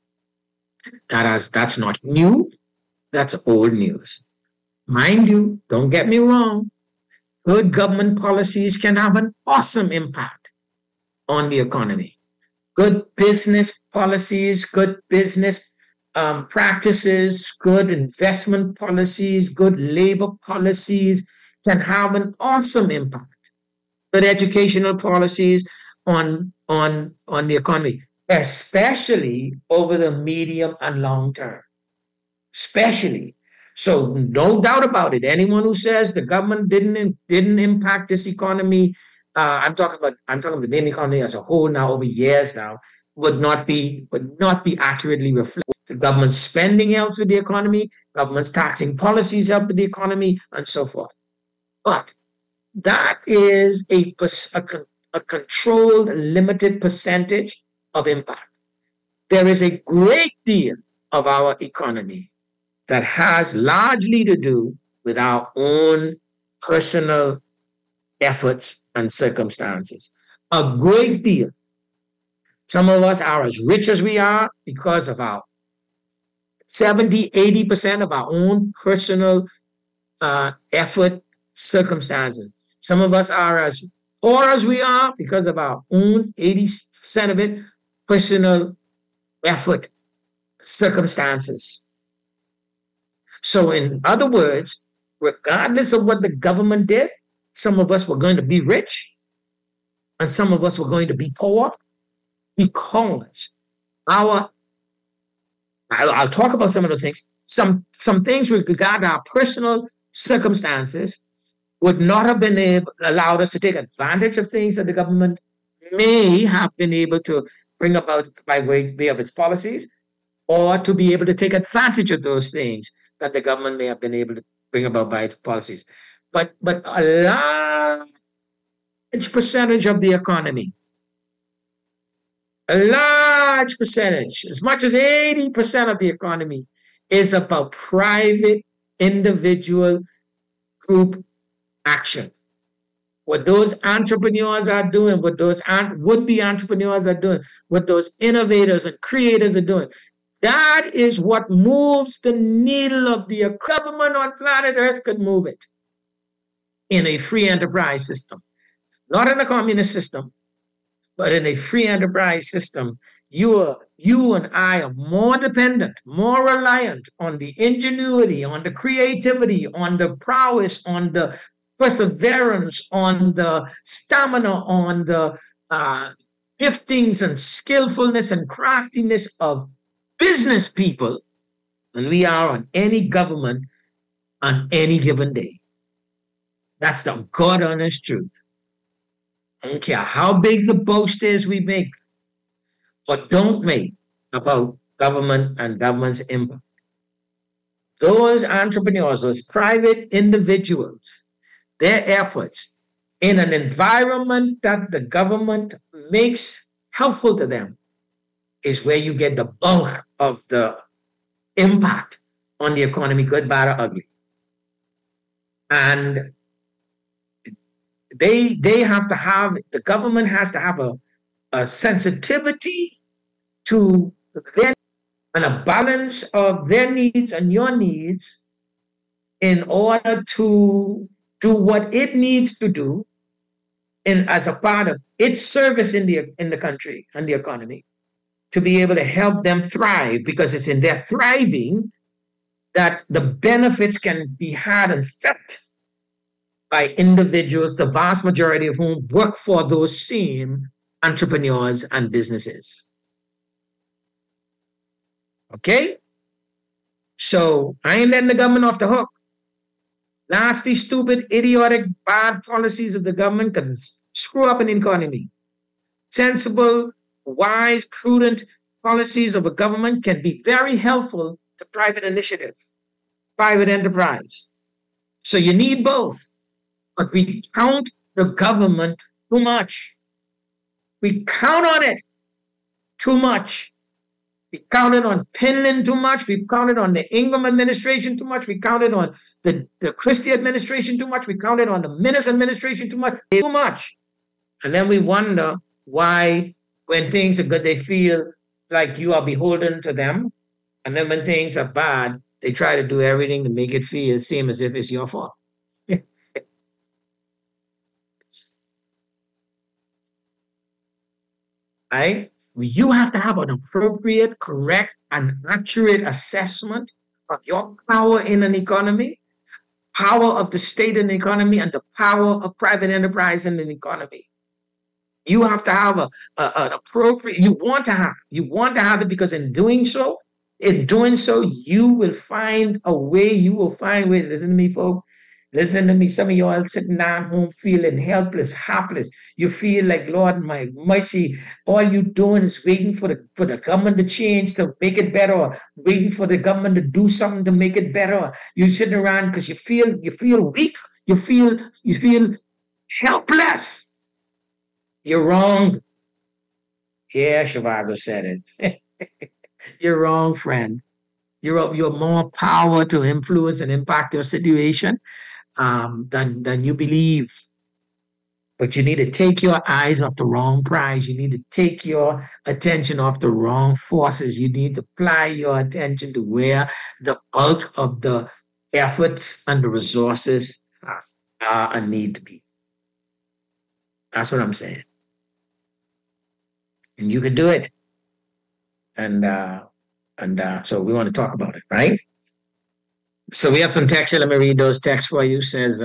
That's not new. That's old news. Mind you, don't get me wrong. Good government policies can have an awesome impact on the economy. Good business policies, good business practices, good investment policies, good labor policies can have an awesome impact. Good educational policies on the economy, especially over the medium and long term. Especially. So no doubt about it. Anyone who says the government didn't impact this economy, I'm talking about the main economy as a whole now over years now, would not be accurately reflected. The government's spending helps with the economy, government's taxing policies help with the economy, and so forth. But that is a controlled, limited percentage of impact. There is a great deal of our economy that has largely to do with our own personal efforts and circumstances. A great deal. Some of us are as rich as we are because of our 70, 80% of our own personal effort, circumstances. Some of us are as poor as we are because of our own 80% of it, personal effort, circumstances. So in other words, regardless of what the government did, some of us were going to be rich and some of us were going to be poor because I'll talk about some of the things. Some things with regard to our personal circumstances would not have been allowed us to take advantage of things that the government may have been able to bring about by way of its policies, or to be able to take advantage of those things that the government may have been able to bring about by its policies. But a large percentage of the economy, a large percentage, as much as 80% of the economy, is about private, individual, group action. What those entrepreneurs are doing, what those would-be entrepreneurs are doing, what those innovators and creators are doing, that is what moves the needle of the government on planet Earth could move it in a free enterprise system. Not in a communist system, but in a free enterprise system. You and I are more dependent, more reliant on the ingenuity, on the creativity, on the prowess, on the perseverance, on the stamina, on the giftings and skillfulness and craftiness of business people than we are on any government on any given day. That's the God honest truth. I don't care how big the boast is we make or don't make about government and government's impact. Those entrepreneurs, those private individuals, their efforts in an environment that the government makes helpful to them is where you get the bulk of the impact on the economy, good, bad, or ugly. And the government has to have a sensitivity to their and a balance of their needs and your needs in order to do what it needs to do as a part of its service in the country and the economy, to be able to help them thrive, because it's in their thriving that the benefits can be had and felt by individuals, the vast majority of whom work for those same entrepreneurs and businesses. Okay? So I ain't letting the government off the hook. Nasty, stupid, idiotic, bad policies of the government can screw up an economy. Sensible, wise, prudent policies of a government can be very helpful to private initiative, private enterprise. So you need both. But we count the government too much. We count on it too much. We counted on Penland too much. We counted on the Ingham administration too much. We counted on the Christie administration too much. We counted on the Minnis administration too much. Too much. And then we wonder why, when things are good, they feel like you are beholden to them. And then when things are bad, they try to do everything to make it seem as if it's your fault. Right? You have to have an appropriate, correct, and accurate assessment of your power in an economy, power of the state in the economy, and the power of private enterprise in an economy. You have to have an appropriate, you want to have it, because in doing so, you will find a way, listen to me, folks. Listen to me. Some of y'all sitting down home feeling helpless, helpless. You feel like, Lord, my mercy, all you doing is waiting for the government to change to make it better, or waiting for the government to do something to make it better. You're sitting around because you feel weak. You feel helpless. You're wrong. Yeah, Zhivago said it. You're wrong, friend. You're more power to influence and impact your situation than you believe. But you need to take your eyes off the wrong prize. You need to take your attention off the wrong forces. You need to apply your attention to where the bulk of the efforts and the resources are and need to be. That's what I'm saying. And you can do it. And so we want to talk about it, right? So we have some text here. Let me read those texts for you. Says,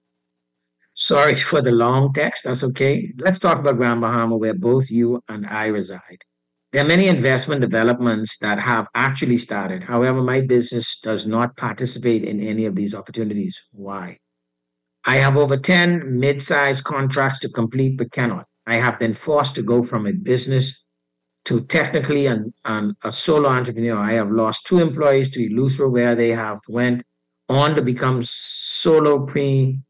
sorry for the long text. That's okay. Let's talk about Grand Bahama, where both you and I reside. There are many investment developments that have actually started. However, my business does not participate in any of these opportunities. Why? I have over 10 mid-sized contracts to complete, but cannot. I have been forced to go from a business to technically a solo entrepreneur. I have lost 2 employees to Elusra, where they have went on to become solo premiers.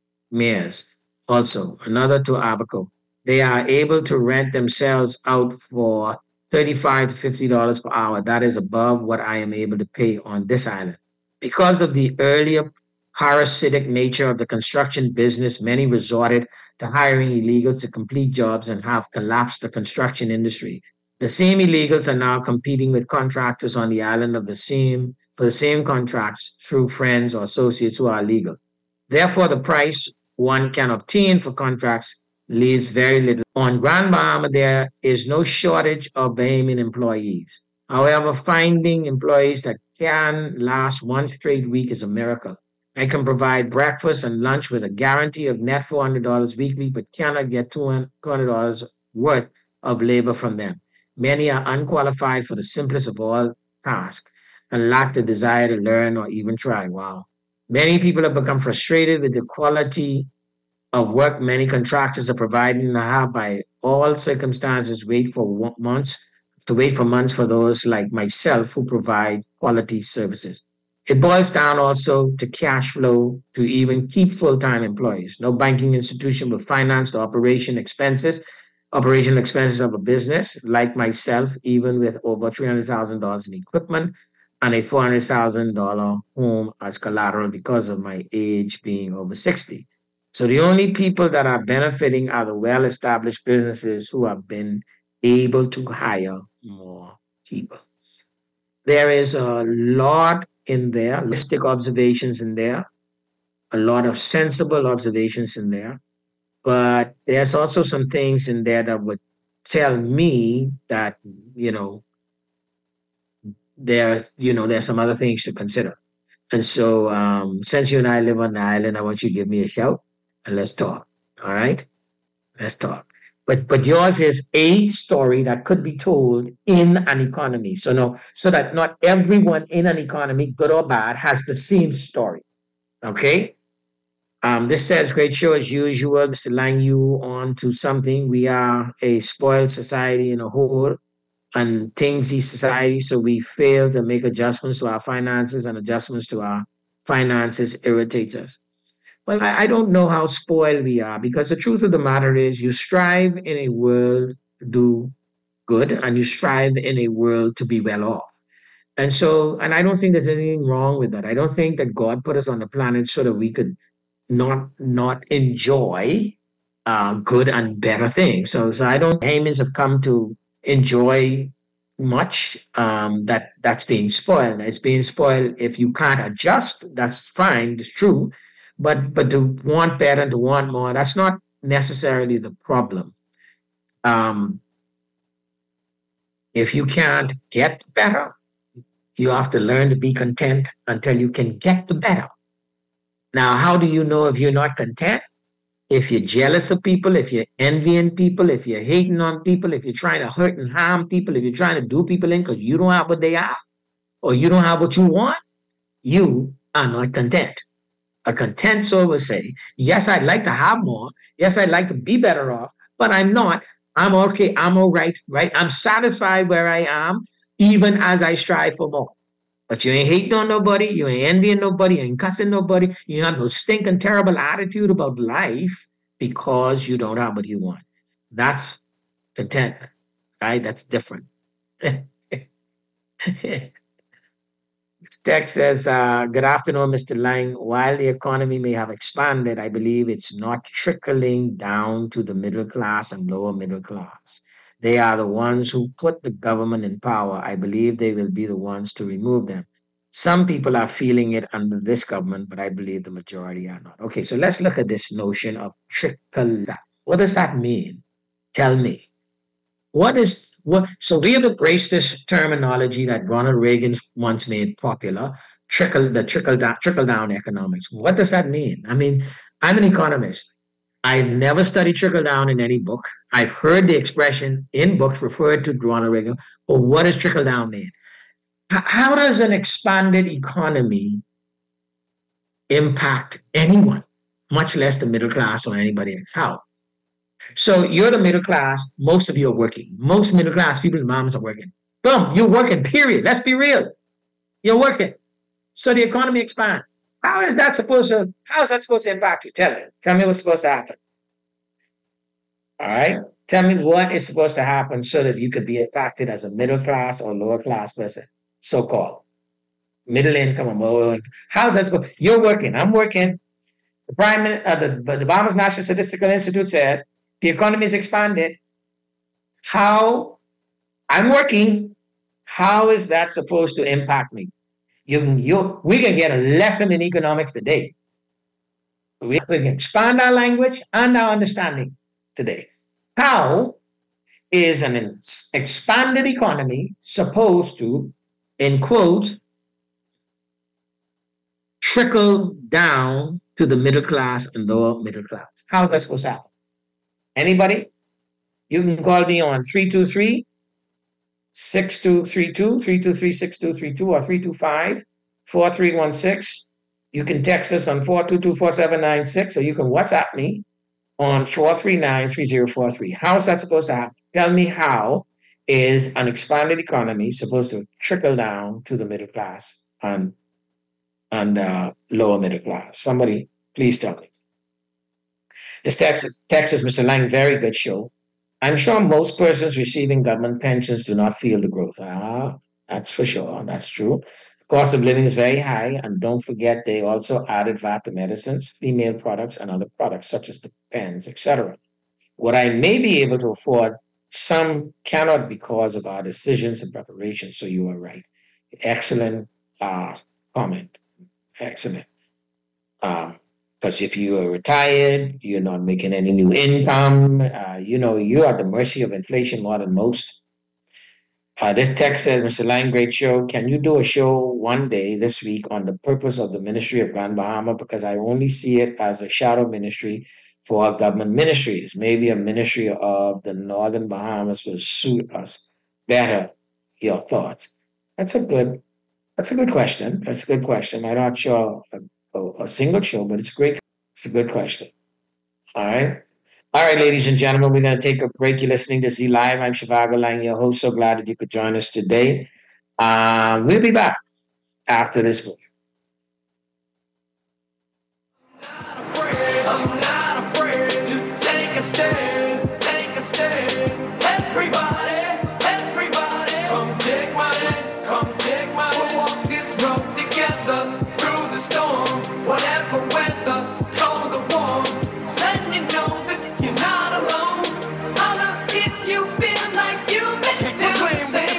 Also, another to Abaco. They are able to rent themselves out for $35 to $50 per hour. That is above what I am able to pay on this island. Because of the earlier parasitic nature of the construction business, many resorted to hiring illegals to complete jobs and have collapsed the construction industry. The same illegals are now competing with contractors on the island for the same contracts through friends or associates who are legal. Therefore, the price one can obtain for contracts leaves very little. On Grand Bahama, there is no shortage of Bahamian employees. However, finding employees that can last one straight week is a miracle. I can provide breakfast and lunch with a guarantee of net $400 weekly, but cannot get $200 worth of labor from them. Many are unqualified for the simplest of all tasks and lack the desire to learn or even try. Wow. Many people have become frustrated with the quality of work many contractors are providing and have by all circumstances wait for months for those like myself who provide quality services. It boils down also to cash flow to even keep full-time employees. No banking institution will finance the operational expenses of a business like myself, even with over $300,000 in equipment and a $400,000 home as collateral because of my age being over 60. So the only people that are benefiting are the well-established businesses who have been able to hire more people. There is a lot in there, holistic observations in there, a lot of sensible observations in there. But there's also some things in there that would tell me that, there's some other things to consider. And so since you and I live on the island, I want you to give me a shout and let's talk. All right? Let's talk. But yours is a story that could be told in an economy. So that not everyone in an economy, good or bad, has the same story. Okay? This says, great show as usual. Mr. Lang, you on to something. We are a spoiled society in a whole. and thingsy society, so we fail to make adjustments to our finances, and adjustments to our finances irritates us. Well, I don't know how spoiled we are, because the truth of the matter is you strive in a world to do good, and you strive in a world to be well off. And so, and I don't think there's anything wrong with that. I don't think that God put us on the planet so that we could not enjoy good and better things. So I don't Hamans have come to enjoy much that's being spoiled. It's being spoiled if you can't adjust. That's fine. It's true, but to want better and to want more, that's not necessarily the problem. If you can't get better, you have to learn to be content until you can get the better. Now, how do you know if you're not content? If you're jealous of people, if you're envying people, if you're hating on people, if you're trying to hurt and harm people, if you're trying to do people in because you don't have what they are, or you don't have what you want, you are not content. A content soul will say, yes, I'd like to have more. Yes, I'd like to be better off, but I'm not. I'm okay. I'm all right, right? I'm satisfied where I am, even as I strive for more. But you ain't hating on nobody. You ain't envying nobody. You ain't cussing nobody. You have no stinking, terrible attitude about life because you don't have what you want. That's contentment, right? That's different. This text says, good afternoon, Mr. Lang. While the economy may have expanded, I believe it's not trickling down to the middle class and lower middle class. They are the ones who put the government in power. I believe they will be the ones to remove them. Some people are feeling it under this government, but I believe the majority are not. Okay, so let's look at this notion of trickle down. What does that mean? Tell me. So we have embraced this terminology that Ronald Reagan once made popular, trickle down economics. What does that mean? I mean, I'm an economist. I've never studied trickle down in any book. I've heard the expression in books referred to Ronald Reagan, but what does trickle down mean? How does an expanded economy impact anyone, much less the middle class or anybody else? How? So you're the middle class. Most of you are working. Most middle class people in moms are working. Boom, you're working, period. Let's be real. You're working. So the economy expands. How is that supposed to impact you? Tell me what's supposed to happen. All right. Tell me what is supposed to happen so that you could be impacted as a middle class or lower class person, so-called. Middle income or lower income. How's that supposed? You're working. I'm working. The Bahamas National Statistical Institute says the economy is expanded. How? I'm working. How is that supposed to impact me? We can get a lesson in economics today. We can expand our language and our understanding today. How is an expanded economy supposed to, in quote, trickle down to the middle class and lower middle class? How is that supposed to happen? Anybody? You can call me on 323-6232, 323-6232, or 325-4316. You can text us on 422-4796, or you can WhatsApp me on 439-3043. How is that supposed to happen? Tell me, how is an expanded economy supposed to trickle down to the middle class and lower middle class? Somebody, please tell me. This text is Mr. Lang, very good show. I'm sure most persons receiving government pensions do not feel the growth. That's for sure. That's true. The cost of living is very high. And don't forget, they also added VAT to medicines, female products, and other products, such as the pens, etc. What I may be able to afford, some cannot because of our decisions and preparation. So you are right. Excellent comment. Excellent. Because if you are retired, you're not making any new income, you're at the mercy of inflation more than most. This text says, Mr. Lang, great show. Can you do a show one day this week on the purpose of the Ministry of Grand Bahama? Because I only see it as a shadow ministry for our government ministries. Maybe a ministry of the Northern Bahamas will suit us better. Your thoughts? That's a good question. That's a good question. I'm not sure a single show, but it's a good question. All right. All right, ladies and gentlemen, we're going to take a break. You're listening to Z Live. I'm Shivago Lang, your host. So glad that you could join us today. We'll be back after this break. I'm not afraid to take a stand, take a stand. Everybody, come take my hand, come take my hand. We'll walk this road together through the storm, whatever weather, cold or warm. Then you know that you're not alone. Holla if you feel like you make it do the same.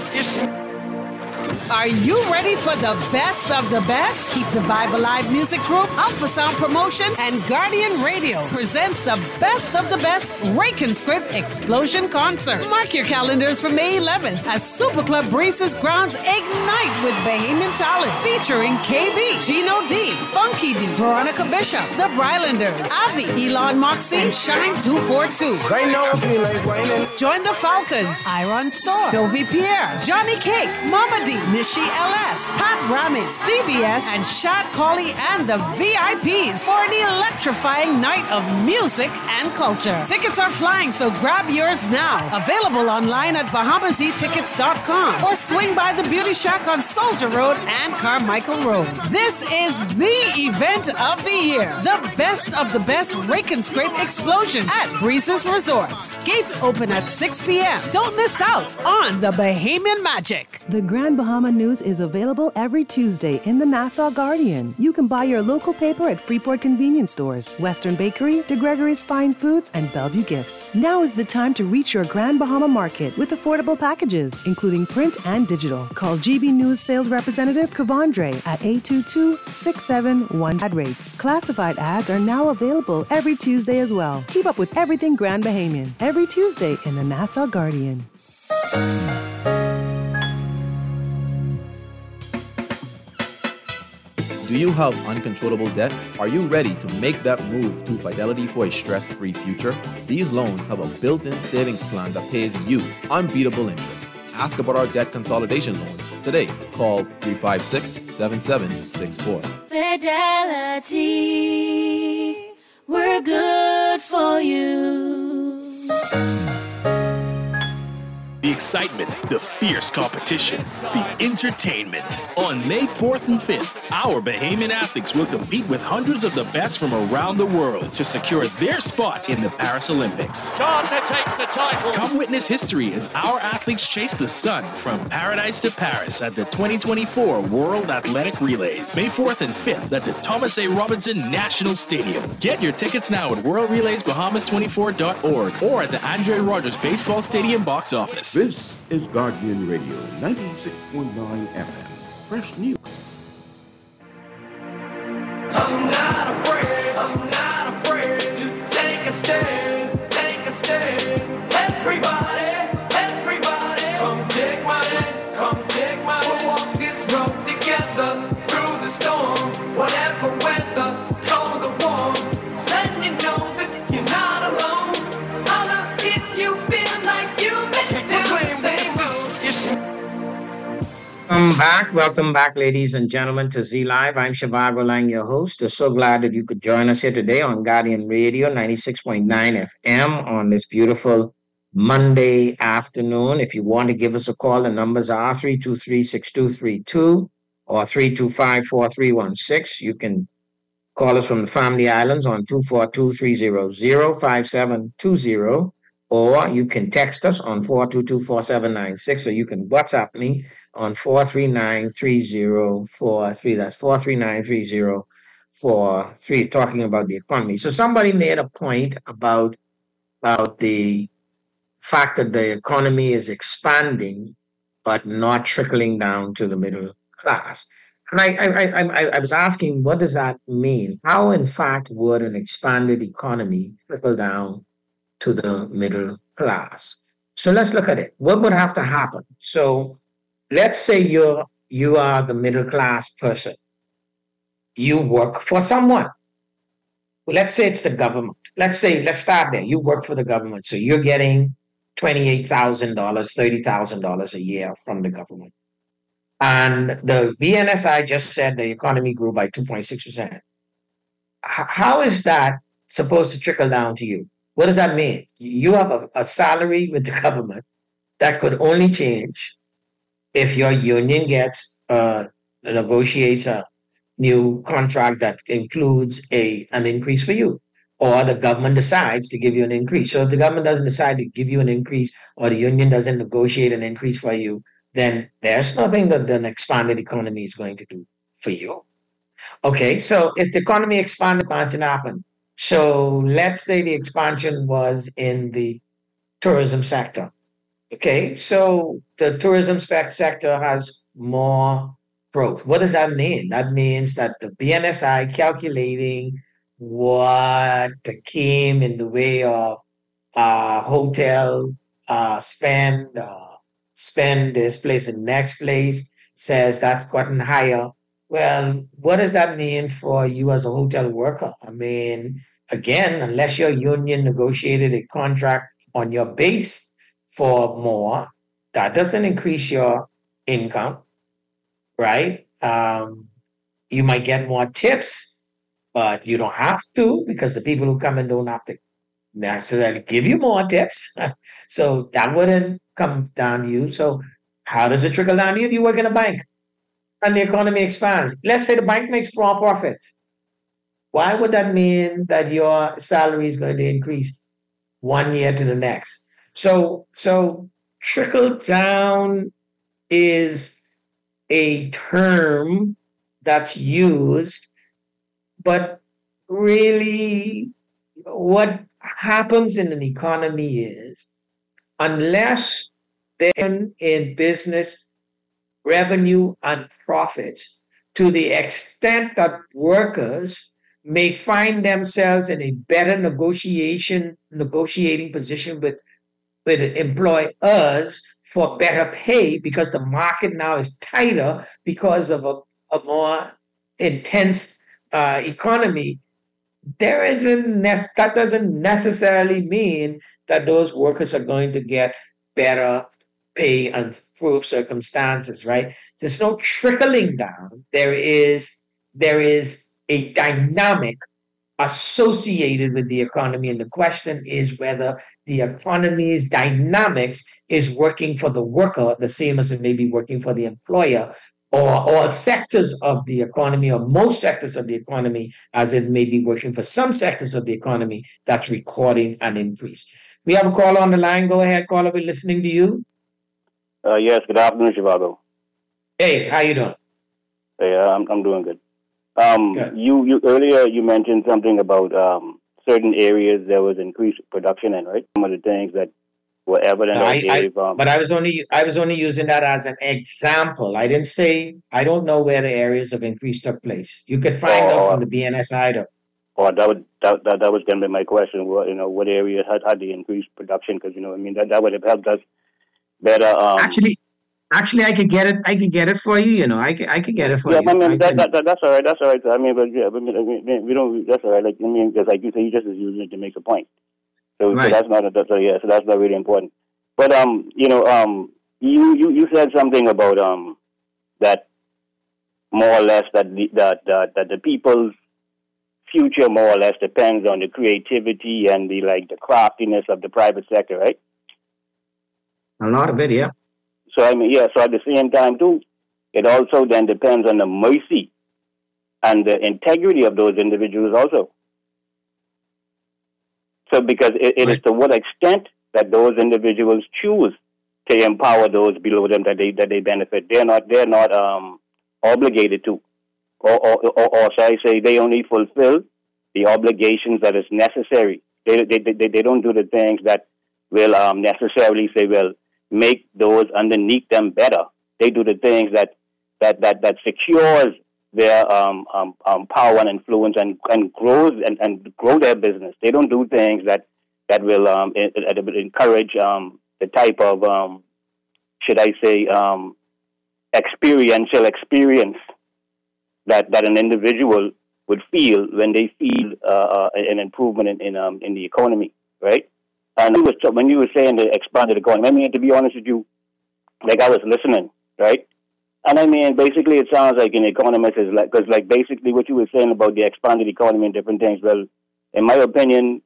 Are you ready for the best of the best? Keep the Vibe Alive Music Group up for sound promotion, and Guardian Radio presents the best of the best Rake and Script Explosion Concert. Mark your calendars for May 11th as Super Club Breezes grounds ignite with Bahamian talent featuring KB, Gino D, Funky D, Veronica Bishop, The Brylanders, Avi, Elon Moxie, and Shine 242. Right now I feel like whining. Join the Falcons, Iron Storm, Sylvie Pierre, Johnny Cake, Mama D, Nishi LS, Pat Ramis, Stevie S, and Shad Colley and the VIPs for an electrifying night of music and culture. Tickets are flying, so grab yours now. Available online at BahamaZTickets.com or swing by the Beauty Shack on Soldier Road and Carmichael Road. This is the event of the year. The best of the best Rake and Scrape Explosion at Breezes Resorts. Gates open at 6 p.m. Don't miss out on the Bahamian magic. The Grand Bahama News is available every Tuesday in the Nassau Guardian. You can buy your local paper at Freeport convenience stores, Western Bakery, De Gregory's Fine Foods, and Bellevue Gifts. Now is the time to reach your Grand Bahama market with affordable packages, including print and digital. Call GB News sales representative Kavandre at 822-671 ad rates. Classified ads are now available every Tuesday as well. Keep up with everything Grand Bahamian every Tuesday in the Nassau Guardian. Do you have uncontrollable debt? Are you ready to make that move to Fidelity for a stress-free future? These loans have a built-in savings plan that pays you unbeatable interest. Ask about our debt consolidation loans today. Call 356-7764. Fidelity, we're good for you. The excitement, the fierce competition, the entertainment. On May 4th and 5th, our Bahamian athletes will compete with hundreds of the best from around the world to secure their spot in the Paris Olympics. Gardner takes the title. Come witness history as our athletes chase the sun from paradise to Paris at the 2024 World Athletic Relays. May 4th and 5th at the Thomas A. Robinson National Stadium. Get your tickets now at worldrelaysbahamas24.org or at the Andre Rogers Baseball Stadium box office. This is Guardian Radio 96.9 FM. Fresh news. I'm not afraid to take a stand, take a stand. Everybody, come take my hand, come take my hand. We'll walk this road together through the storm, whatever weather, cold or warm. Then you know that you're not alone. Holla if you feel like you make it do the same. Welcome back, ladies and gentlemen, to Z Live. I'm Shivago Lang, your host. So glad that you could join us here today on Guardian Radio 96.9 FM on this beautiful Monday afternoon. If you want to give us a call, the numbers are 323-6232 or 325-4316. You can call us from the Family Islands on 242-300-5720, or you can text us on 422-4796, or you can WhatsApp me on 439-3043. That's 439-3043, talking about the economy. So somebody made a point about the fact that the economy is expanding, but not trickling down to the middle class. And I was asking, what does that mean? How, in fact, would an expanded economy trickle down to the middle class? So let's look at it. What would have to happen? So let's say you are the middle class person. You work for someone. Let's say it's the government. Let's start there. You work for the government. So you're getting $28,000, $30,000 a year from the government. And the BNSI just said the economy grew by 2.6%. How is that supposed to trickle down to you? What does that mean? You have a salary with the government that could only change if your union negotiates a new contract that includes an increase for you, or the government decides to give you an increase. So if the government doesn't decide to give you an increase, or the union doesn't negotiate an increase for you, then there's nothing that an expanded economy is going to do for you. Okay, so if the economy expanded, expansion happened. So let's say the expansion was in the tourism sector. Okay, so the tourism sector has more growth. What does that mean? That means that the BNSI calculating what came in the way of hotel spend this place and next place, says that's gotten higher. Well, what does that mean for you as a hotel worker? I mean, again, unless your union negotiated a contract on your base for more, that doesn't increase your income, right? You might get more tips, but you don't have to, because the people who come in don't have to necessarily give you more tips. So that wouldn't come down to you. So how does it trickle down to you? If you work in a bank and the economy expands, let's say the bank makes more profits. Why would that mean that your salary is going to increase 1 year to the next? So trickle down is a term that's used, but really what happens in an economy is, unless they're in business revenue and profits to the extent that workers may find themselves in a better negotiating position with employers for better pay, because the market now is tighter because of a more intense economy. That doesn't necessarily mean that those workers are going to get better pay and improved circumstances, right? There's no trickling down. There is a dynamic associated with the economy, and the question is whether the economy's dynamics is working for the worker the same as it may be working for the employer, or sectors of the economy, or most sectors of the economy, as it may be working for some sectors of the economy that's recording an increase. We have a caller on the line. Go ahead, caller. We're listening to you. Yes, good afternoon, Zhivago. Hey, how you doing? Hey, I'm doing good. You earlier you mentioned something about certain areas there was increased production in, right? Some of the things that were evident. But I was only using that as an example. I didn't say, I don't know where the areas of increase took place. You could find out from the BNSI though. That was going to be my question. What areas had the increased production? Because that would have helped us better. Actually, I could get it. I could get it for you. I could get it for you. Yeah, that's all right. That's all right. We don't. That's all right. Just like you say, you just using it to make a point. So, right. So that's not really important. But you said something about that more or less that the people's future more or less depends on the creativity and the craftiness of the private sector, right? A lot of it, yeah. So so at the same time too, it also then depends on the mercy and the integrity of those individuals also. So because it is to what extent that those individuals choose to empower those below them that they benefit. They're not obligated to, or shall I say, they only fulfill the obligations that is necessary. They don't do the things that will necessarily say, well, make those underneath them better. They do the things that secures their power and influence and grows and grow their business. They don't do things that will encourage the type of should I say experiential experience that an individual would feel when they feel an improvement in the economy, right? And when you were saying the expanded economy, to be honest with you, I was listening, right? And basically it sounds like an economist is because basically what you were saying about the expanded economy and different things, well, in my opinion,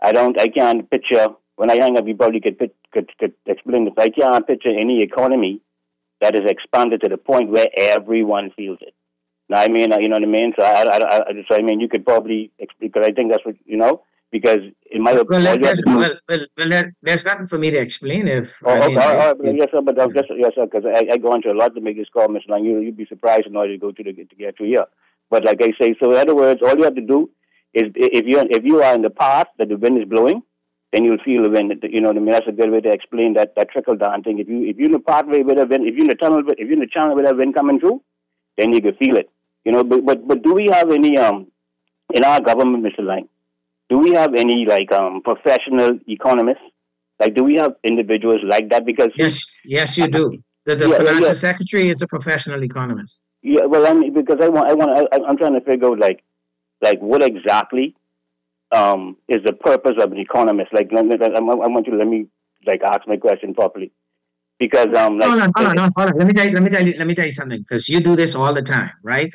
I can't picture, when I hang up, you probably could explain this. I can't picture any economy that is expanded to the point where everyone feels it. Now, I mean, you know what I mean? So, I mean, you could probably explain, because I think that's what, because in my opinion... there's nothing for me to explain if... yes, sir, but yes, sir, because I go into a lot to make this call, Mr. Lang. You'd be surprised in order to go to get to here. But like I say, so in other words, all you have to do is, if you are in the path that the wind is blowing, then you'll feel the wind. You know what I mean? That's a good way to explain that trickle down thing. If you're in the pathway with a wind, if you're in the tunnel, if you're in the channel with a wind coming through, then you can feel it. But do we have any in our government, Mr. Lang? Do we have any professional economists? Like, do we have individuals like that? Because yes, you do. The financial secretary is a professional economist. Yeah, well, because I'm trying to figure out like what exactly is the purpose of an economist? Like, I want you to let me ask my question properly. Because hold on. Let me tell you something. Because you do this all the time, right?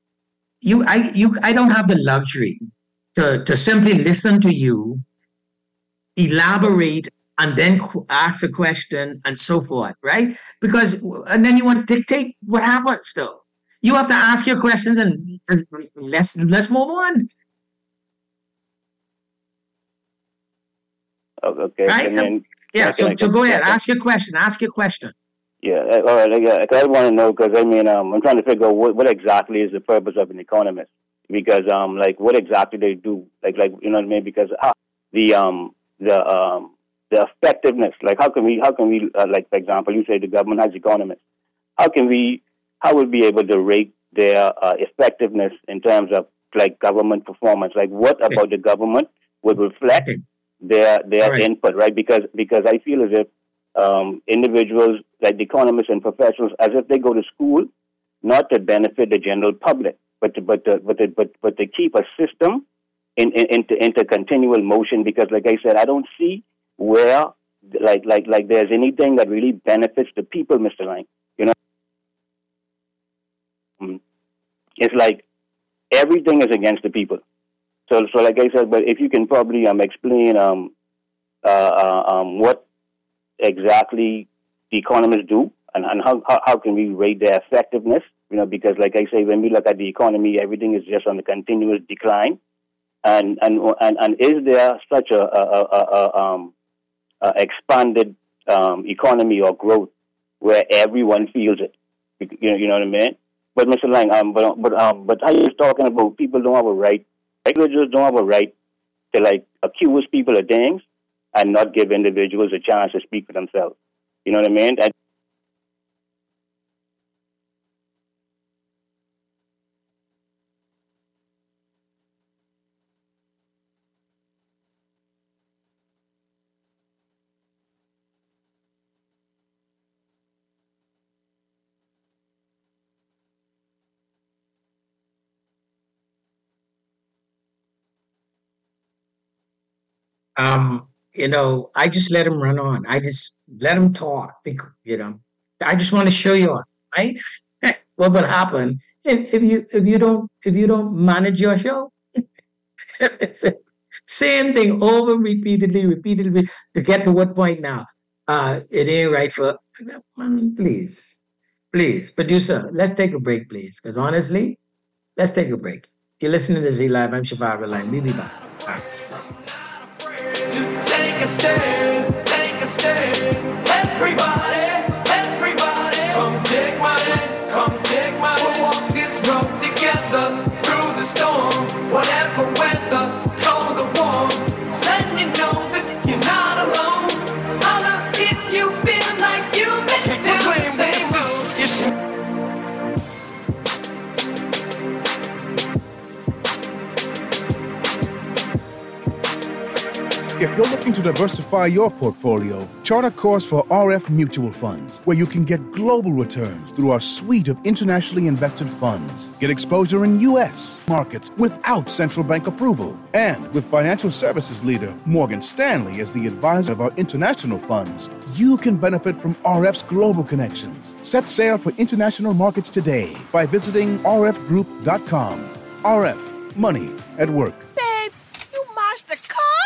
I don't have the luxury to simply listen to you, elaborate, and then ask a question and so forth, right? And then you want to dictate what happens, though. You have to ask your questions and let's move on. Okay. Right? So go ahead. Ask your question. Yeah. All right. I want to know, because I'm trying to figure out what exactly is the purpose of an economist. Because what exactly they do, like you know what I mean? Because the effectiveness, like how can we like, for example, you say the government has economists. How would we be able to rate their effectiveness in terms of like government performance? Like, what about the government would reflect their input, right? Because I feel as if individuals like the economists and professionals, as if they go to school not to benefit the general public, but to keep a system into continual motion. Because, like I said, I don't see where like there's anything that really benefits the people, Mr. Lang. It's like everything is against the people. So like I said, but if you can probably explain what exactly the economists do and how can we rate their effectiveness? Because like I say, when we look at the economy, everything is just on a continuous decline. And is there such a expanded economy or growth where everyone feels it? You know what I mean? But Mr. Lang, but I was talking about people don't have a right. Individuals don't have a right to accuse people of things and not give individuals a chance to speak for themselves. You know what I mean? I just let him run on. I just let him talk. I just want to show you, right? What would happen if you don't manage your show? Same thing over repeatedly to get to what point now? It ain't right for. Please, producer, let's take a break, please. Because honestly, let's take a break. You're listening to Z Live. I'm Shivago Lang. We'll be back. Take a stand, everybody, come take my hand, we'll walk this road together, through the storm, whatever weather, cold or warm, letting you know that you're not alone, holla if you feel like you make it down the same road. If you're looking to diversify your portfolio, chart a course for RF Mutual Funds, where you can get global returns through our suite of internationally invested funds. Get exposure in U.S. markets without central bank approval. And with financial services leader Morgan Stanley as the advisor of our international funds, you can benefit from RF's global connections. Set sail for international markets today by visiting rfgroup.com. RF, money at work. Babe, you matched the car? I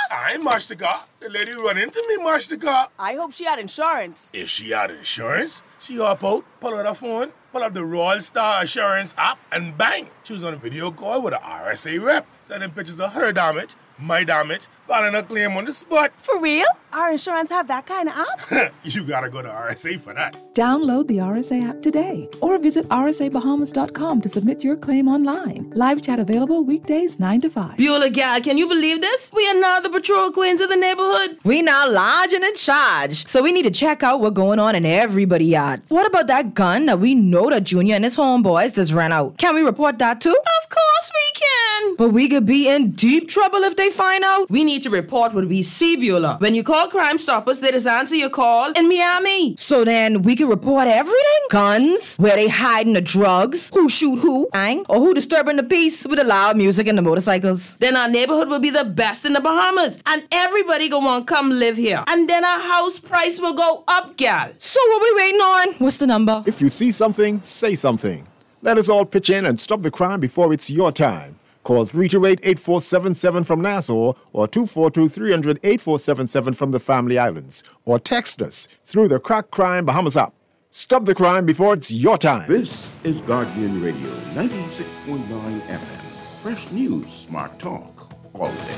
mash the car. The lady run into me, mash the car. I hope she had insurance. If she had insurance, she hop out, pull out her phone, pull up the Royal Star Assurance app, and bang! She was on a video call with a RSA rep, sending pictures of her damage, my damage, filing a claim on the spot. For real? Our insurance have that kind of app? You gotta go to RSA for that. Download the RSA app today or visit rsabahamas.com to submit your claim online. Live chat available weekdays 9 to 5. Beulah gal, can you believe this? We are now the patrol queens of the neighborhood. We now large and in charge. So we need to check out what's going on in everybody's yard. What about that gun that we know that Junior and his homeboys just ran out? Can we report that too? Of course we can. But we could be in deep trouble if they find out. We need to report what we see, Beulah. When you call Crime Stoppers, they just answer your call in Miami. So then we can report everything? Guns, where they hiding the drugs, who shoot who, or who disturbing the peace with the loud music and the motorcycles. Then our neighborhood will be the best in the Bahamas, and everybody gonna want to come live here. And then our house price will go up, gal. So what we waiting on? What's the number? If you see something, say something. Let us all pitch in and stop the crime before it's your time. Call 328-8477 from Nassau or 242-300-8477 from the Family Islands. Or text us through the Crack Crime Bahamas app. Stop the crime before it's your time. This is Guardian Radio 96.9 FM. Fresh news, smart talk, all day.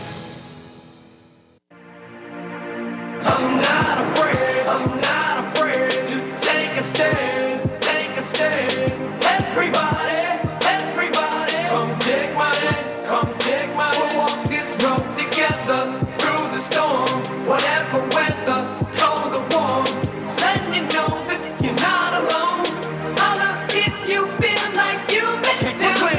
I'm not afraid to take a stand, Everybody, come take my hand, We'll walk this road together through the storm, whatever weather, cold or warm. Letting you know that you're not alone. Holla if you feel like you've been down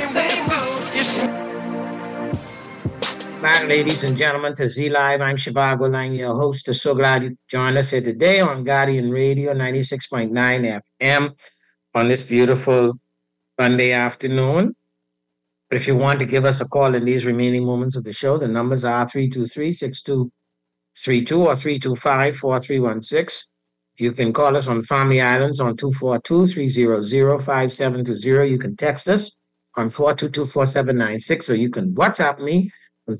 the same road. Back, ladies and gentlemen, to Z Live. I'm Shivago Lang, your host. So glad you joined us here today on Guardian Radio 96.9 FM on this beautiful Sunday afternoon. But if you want to give us a call in these remaining moments of the show, the numbers are 323-6232 or 325-4316. You can call us on Family Islands on 242-300-5720. You can text us on 422-4796, or you can WhatsApp me on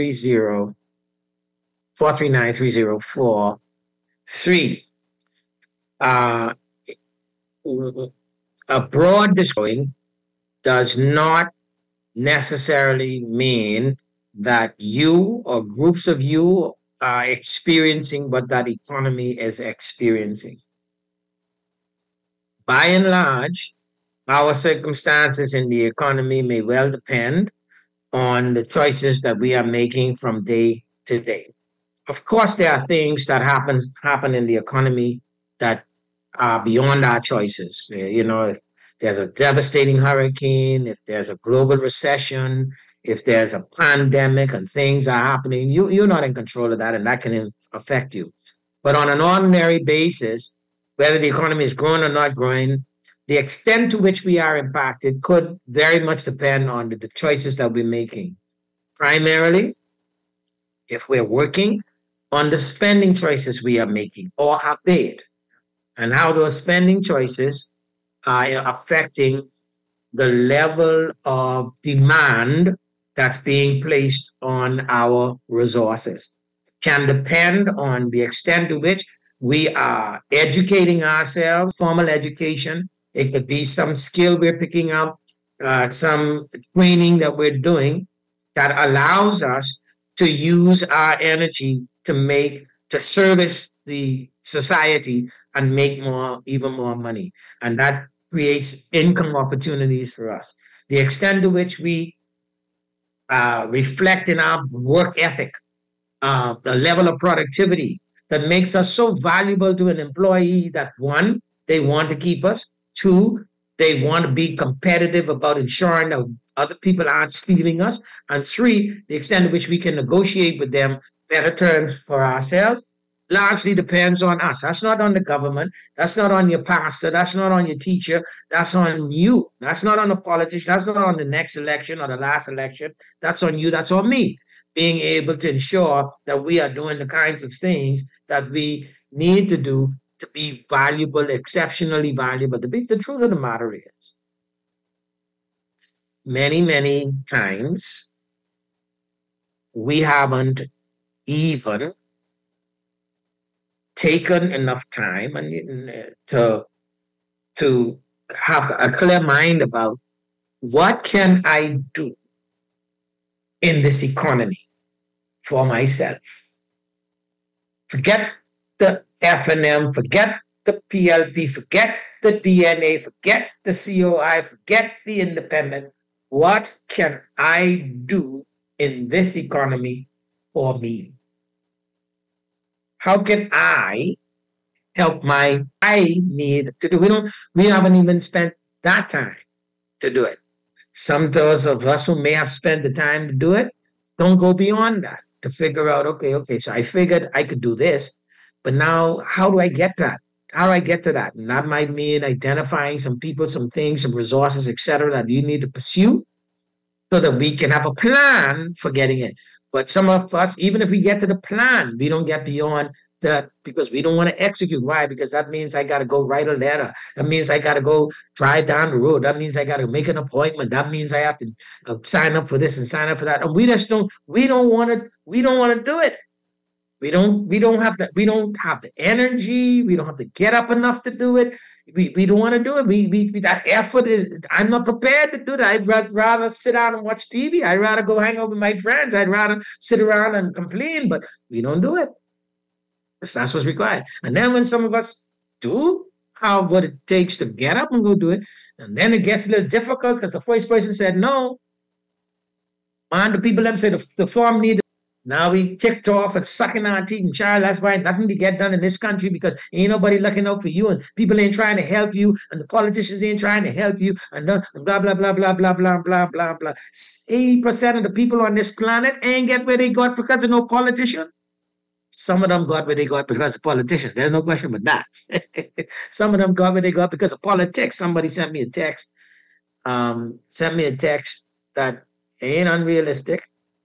439-3043. A broad description does not necessarily mean that you or groups of you are experiencing what that economy is experiencing. By and large, our circumstances in the economy may well depend on the choices that we are making from day to day. Of course, there are things that happen in the economy that are beyond our choices. You know, if there's a devastating hurricane, if there's a global recession, if there's a pandemic and things are happening, you're not in control of that, and that can affect you. But on an ordinary basis, whether the economy is growing or not growing, the extent to which we are impacted could very much depend on the choices that we're making. Primarily, if we're working on the spending choices we are making or have made, and how those spending choices are affecting the level of demand that's being placed on our resources. Can depend on the extent to which we are educating ourselves, formal education. It could be some skill we're picking up, some training that we're doing that allows us to use our energy to service the society and make even more money. And that creates income opportunities for us. The extent to which we reflect in our work ethic, the level of productivity that makes us so valuable to an employee that, one, they want to keep us, two, they want to be competitive about ensuring that other people aren't stealing us, and three, the extent to which we can negotiate with them better terms for ourselves, largely depends on us. That's not on the government. That's not on your pastor. That's not on your teacher. That's on you. That's not on the politician. That's not on the next election or the last election. That's on you. That's on me. Being able to ensure that we are doing the kinds of things that we need to do to be valuable, exceptionally valuable. The truth of the matter is, many, many times, we haven't even taken enough time and to have a clear mind about what can I do in this economy for myself. Forget the F&M, forget the PLP, forget the DNA, forget the COI, forget the independent. What can I do in this economy for me? How can I help I need to do? We haven't even spent that time to do it. Some of those of us who may have spent the time to do it don't go beyond that to figure out, okay, so I figured I could do this, but now how do I get that? How do I get to that? And that might mean identifying some people, some things, some resources, etc., that you need to pursue so that we can have a plan for getting it. But some of us, even if we get to the plan, we don't get beyond that because we don't want to execute. Why? Because that means I got to go write a letter. That means I got to go drive down the road. That means I got to make an appointment. That means I have to sign up for this and sign up for that. And we don't want to do it. We don't have the energy. We don't have to get up enough to do it. We don't want to do it. We that effort is, I'm not prepared to do that. I'd rather sit down and watch TV. I'd rather go hang out with my friends. I'd rather sit around and complain, but we don't do it. That's what's required. And then when some of us do have what it takes to get up and go do it, and then it gets a little difficult because the first person said no. And the people then said the form needed. Now we ticked off and sucking our teeth and child, that's why nothing to get done in this country because ain't nobody looking out for you and people ain't trying to help you and the politicians ain't trying to help you and blah, blah, blah, blah, blah, blah, blah, blah, blah, blah. 80% of the people on this planet ain't get where they got because of no politician. Some of them got where they got because of politicians. There's no question about that. Some of them got where they got because of politics. Somebody sent me a text that ain't unrealistic.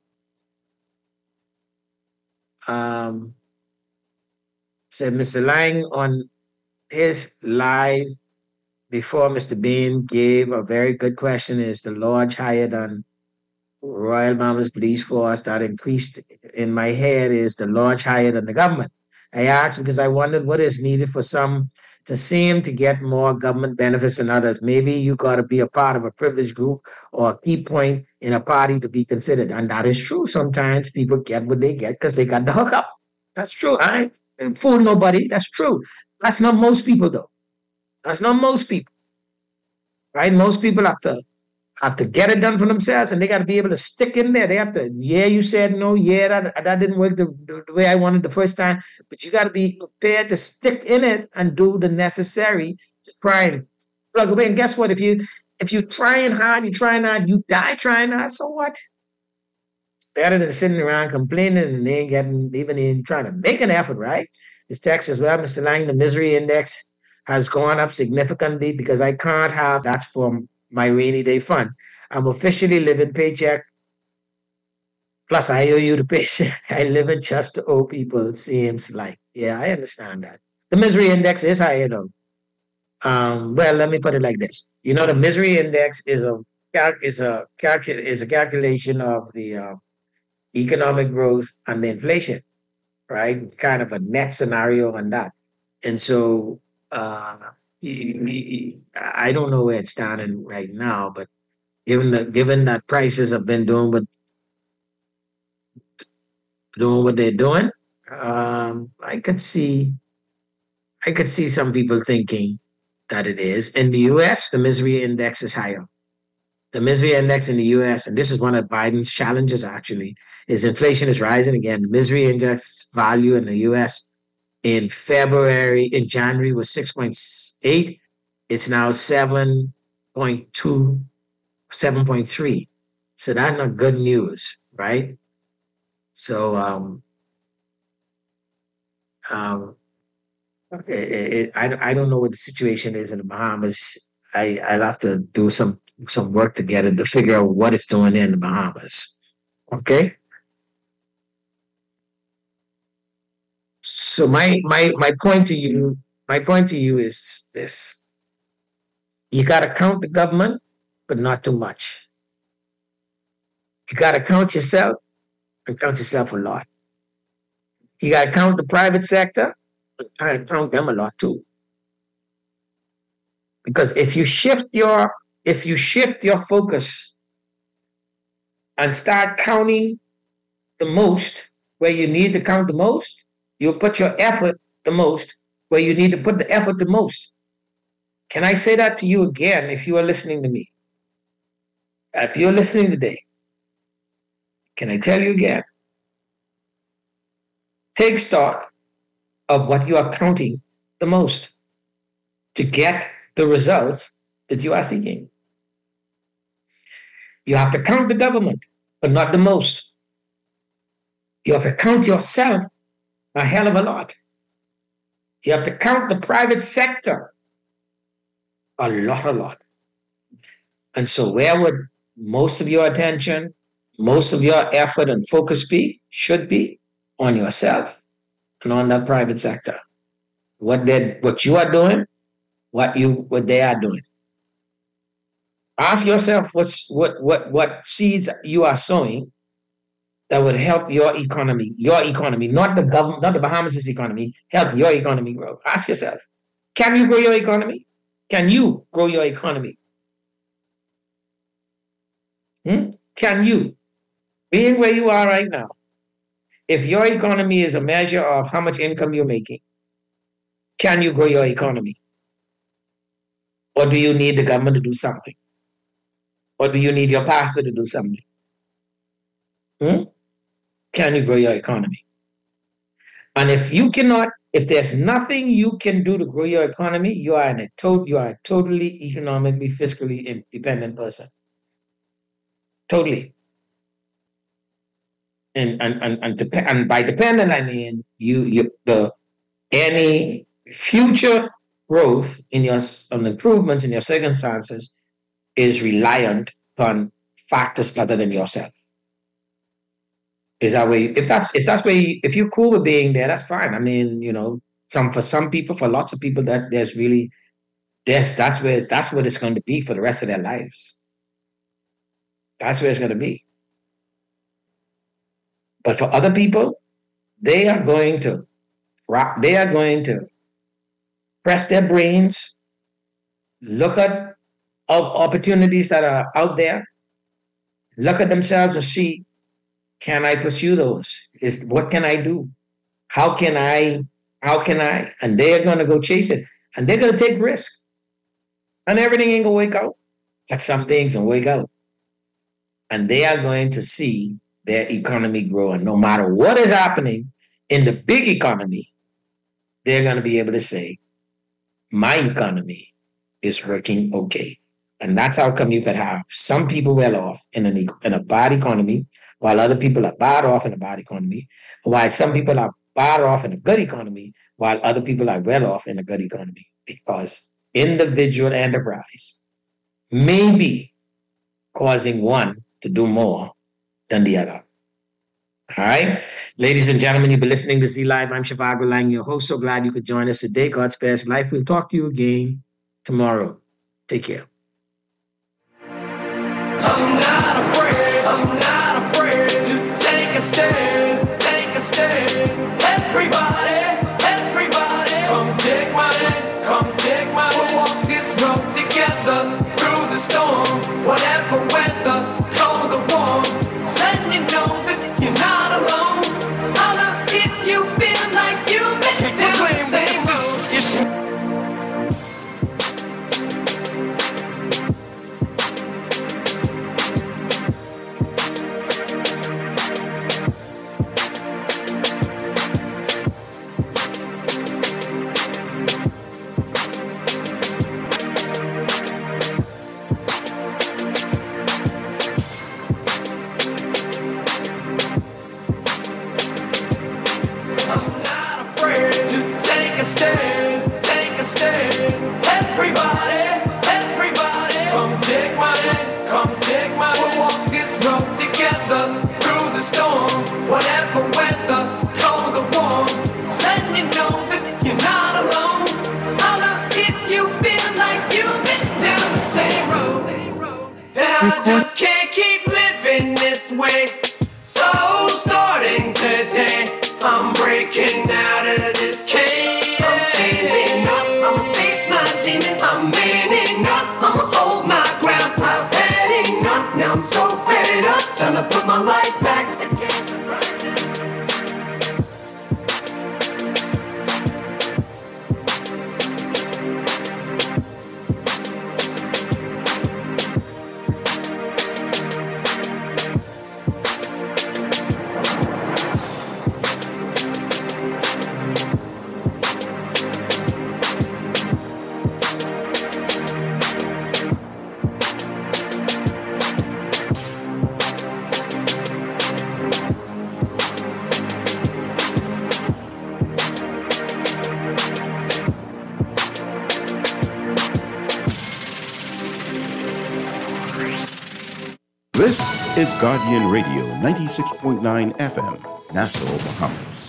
Said Mr. Lang on his live before Mr. Bean gave a very good question. Is the lodge higher than Royal Bahamas Police Force? That increased in my head. Is the lodge higher than the government? I asked because I wondered what is needed for some to seem to get more government benefits than others. Maybe you got to be a part of a privileged group or a key point in a party to be considered. And that is true. Sometimes people get what they get because they got the hookup. That's true. I ain't fool nobody. That's true. That's not most people, though. That's not most people. Right? Most people have to get it done for themselves, and they got to be able to stick in there. They have to, you said no, that didn't work the way I wanted the first time, but you got to be prepared to stick in it and do the necessary to try and plug away. And guess what? If you're trying hard, you die trying hard, so what? Better than sitting around complaining and they ain't even trying to make an effort, right? This text as well, Mr. Lang, the misery index has gone up significantly because I can't have, that's for my rainy day fund. I'm officially living paycheck. Plus, I owe you the paycheck. I live in just to owe people, it seems like. Yeah, I understand that. The misery index is higher, though. Well, let me put it like this. The misery index is a calculation of the economic growth and the inflation, right? Kind of a net scenario on that. And so, I don't know where it's standing right now, but given that prices have been doing what they're doing, I could see some people thinking that it is. In the U.S., the misery index is higher. The misery index in the U.S., and this is one of Biden's challenges actually, is inflation is rising again. The misery index value in the U.S. in January was 6.8. It's now 7.2, 7.3. So that's not good news, right? So I don't know what the situation is in the Bahamas. I'll have to do some work together to figure out what it's doing in the Bahamas. Okay. So my point to you is this: you got to count the government, but not too much. You got to count yourself and count yourself a lot. You got to count the private sector. I count them a lot too. Because if you shift your focus and start counting the most where you need to count the most, you'll put your effort the most where you need to put the effort the most. Can I say that to you again if you are listening to me? If you're listening today, can I tell you again? Take stock of what you are counting the most to get the results that you are seeking. You have to count the government, but not the most. You have to count yourself a hell of a lot. You have to count the private sector a lot. And so where would most of your attention, most of your effort and focus be? Should be on yourself and on that private sector. What you are doing, what they are doing. Ask yourself what seeds you are sowing that would help your economy, not the government, not the Bahamas' economy, help your economy grow. Ask yourself, can you grow your economy? Can you grow your economy? Can you? Being where you are right now, if your economy is a measure of how much income you're making, can you grow your economy? Or do you need the government to do something? Or do you need your pastor to do something? Can you grow your economy? And if there's nothing you can do to grow your economy, you are a totally economically, fiscally independent person. Totally. And by dependent, I mean any future growth on improvements in your circumstances is reliant upon factors other than yourself. Is that way? If you're cool with being there, that's fine. I mean, for some people, for lots of people, that's what it's going to be for the rest of their lives. That's where it's going to be. But for other people, they are going to press their brains, look at opportunities that are out there, look at themselves and see, can I pursue those? What can I do? How can I? And they're going to go chase it. And they're going to take risk. And everything ain't going to work out. But some things will work out. And they are going to see their economy grow. And no matter what is happening in the big economy, they're going to be able to say, my economy is working okay. And that's how come you could have some people well off in a bad economy, while other people are bad off in a bad economy, while some people are bad off in a good economy, while other people are well off in a good economy. Because individual enterprise may be causing one to do more than the other. All right. Ladies and gentlemen, you've been listening to Z Live. I'm Shivago Lang, your host. So glad you could join us today. God's best life. We'll talk to you again tomorrow. Take care. I'm not afraid to take a stand, Everybody, come take my hand, We'll walk this road together through the storm, whatever weather, cold or warm. Then you know that you're not alone. Holla if you feel like you've been down the same road. Take a stand. Everybody, come take my hand, We'll walk this road together through the storm, whatever weather, cold or warm. Then you know that you're not alone. Holla if you feel like you've been down the same road. And I just can't keep living this way. So starting today, I'm breaking out of this cage. I'm standing up, I'ma face my demons. I'm manning up, I'ma hold my ground. I've had enough, now I'm so fed up. Time to put my life back together right now. This is Guardian Radio 96.9 FM, Nassau, Bahamas.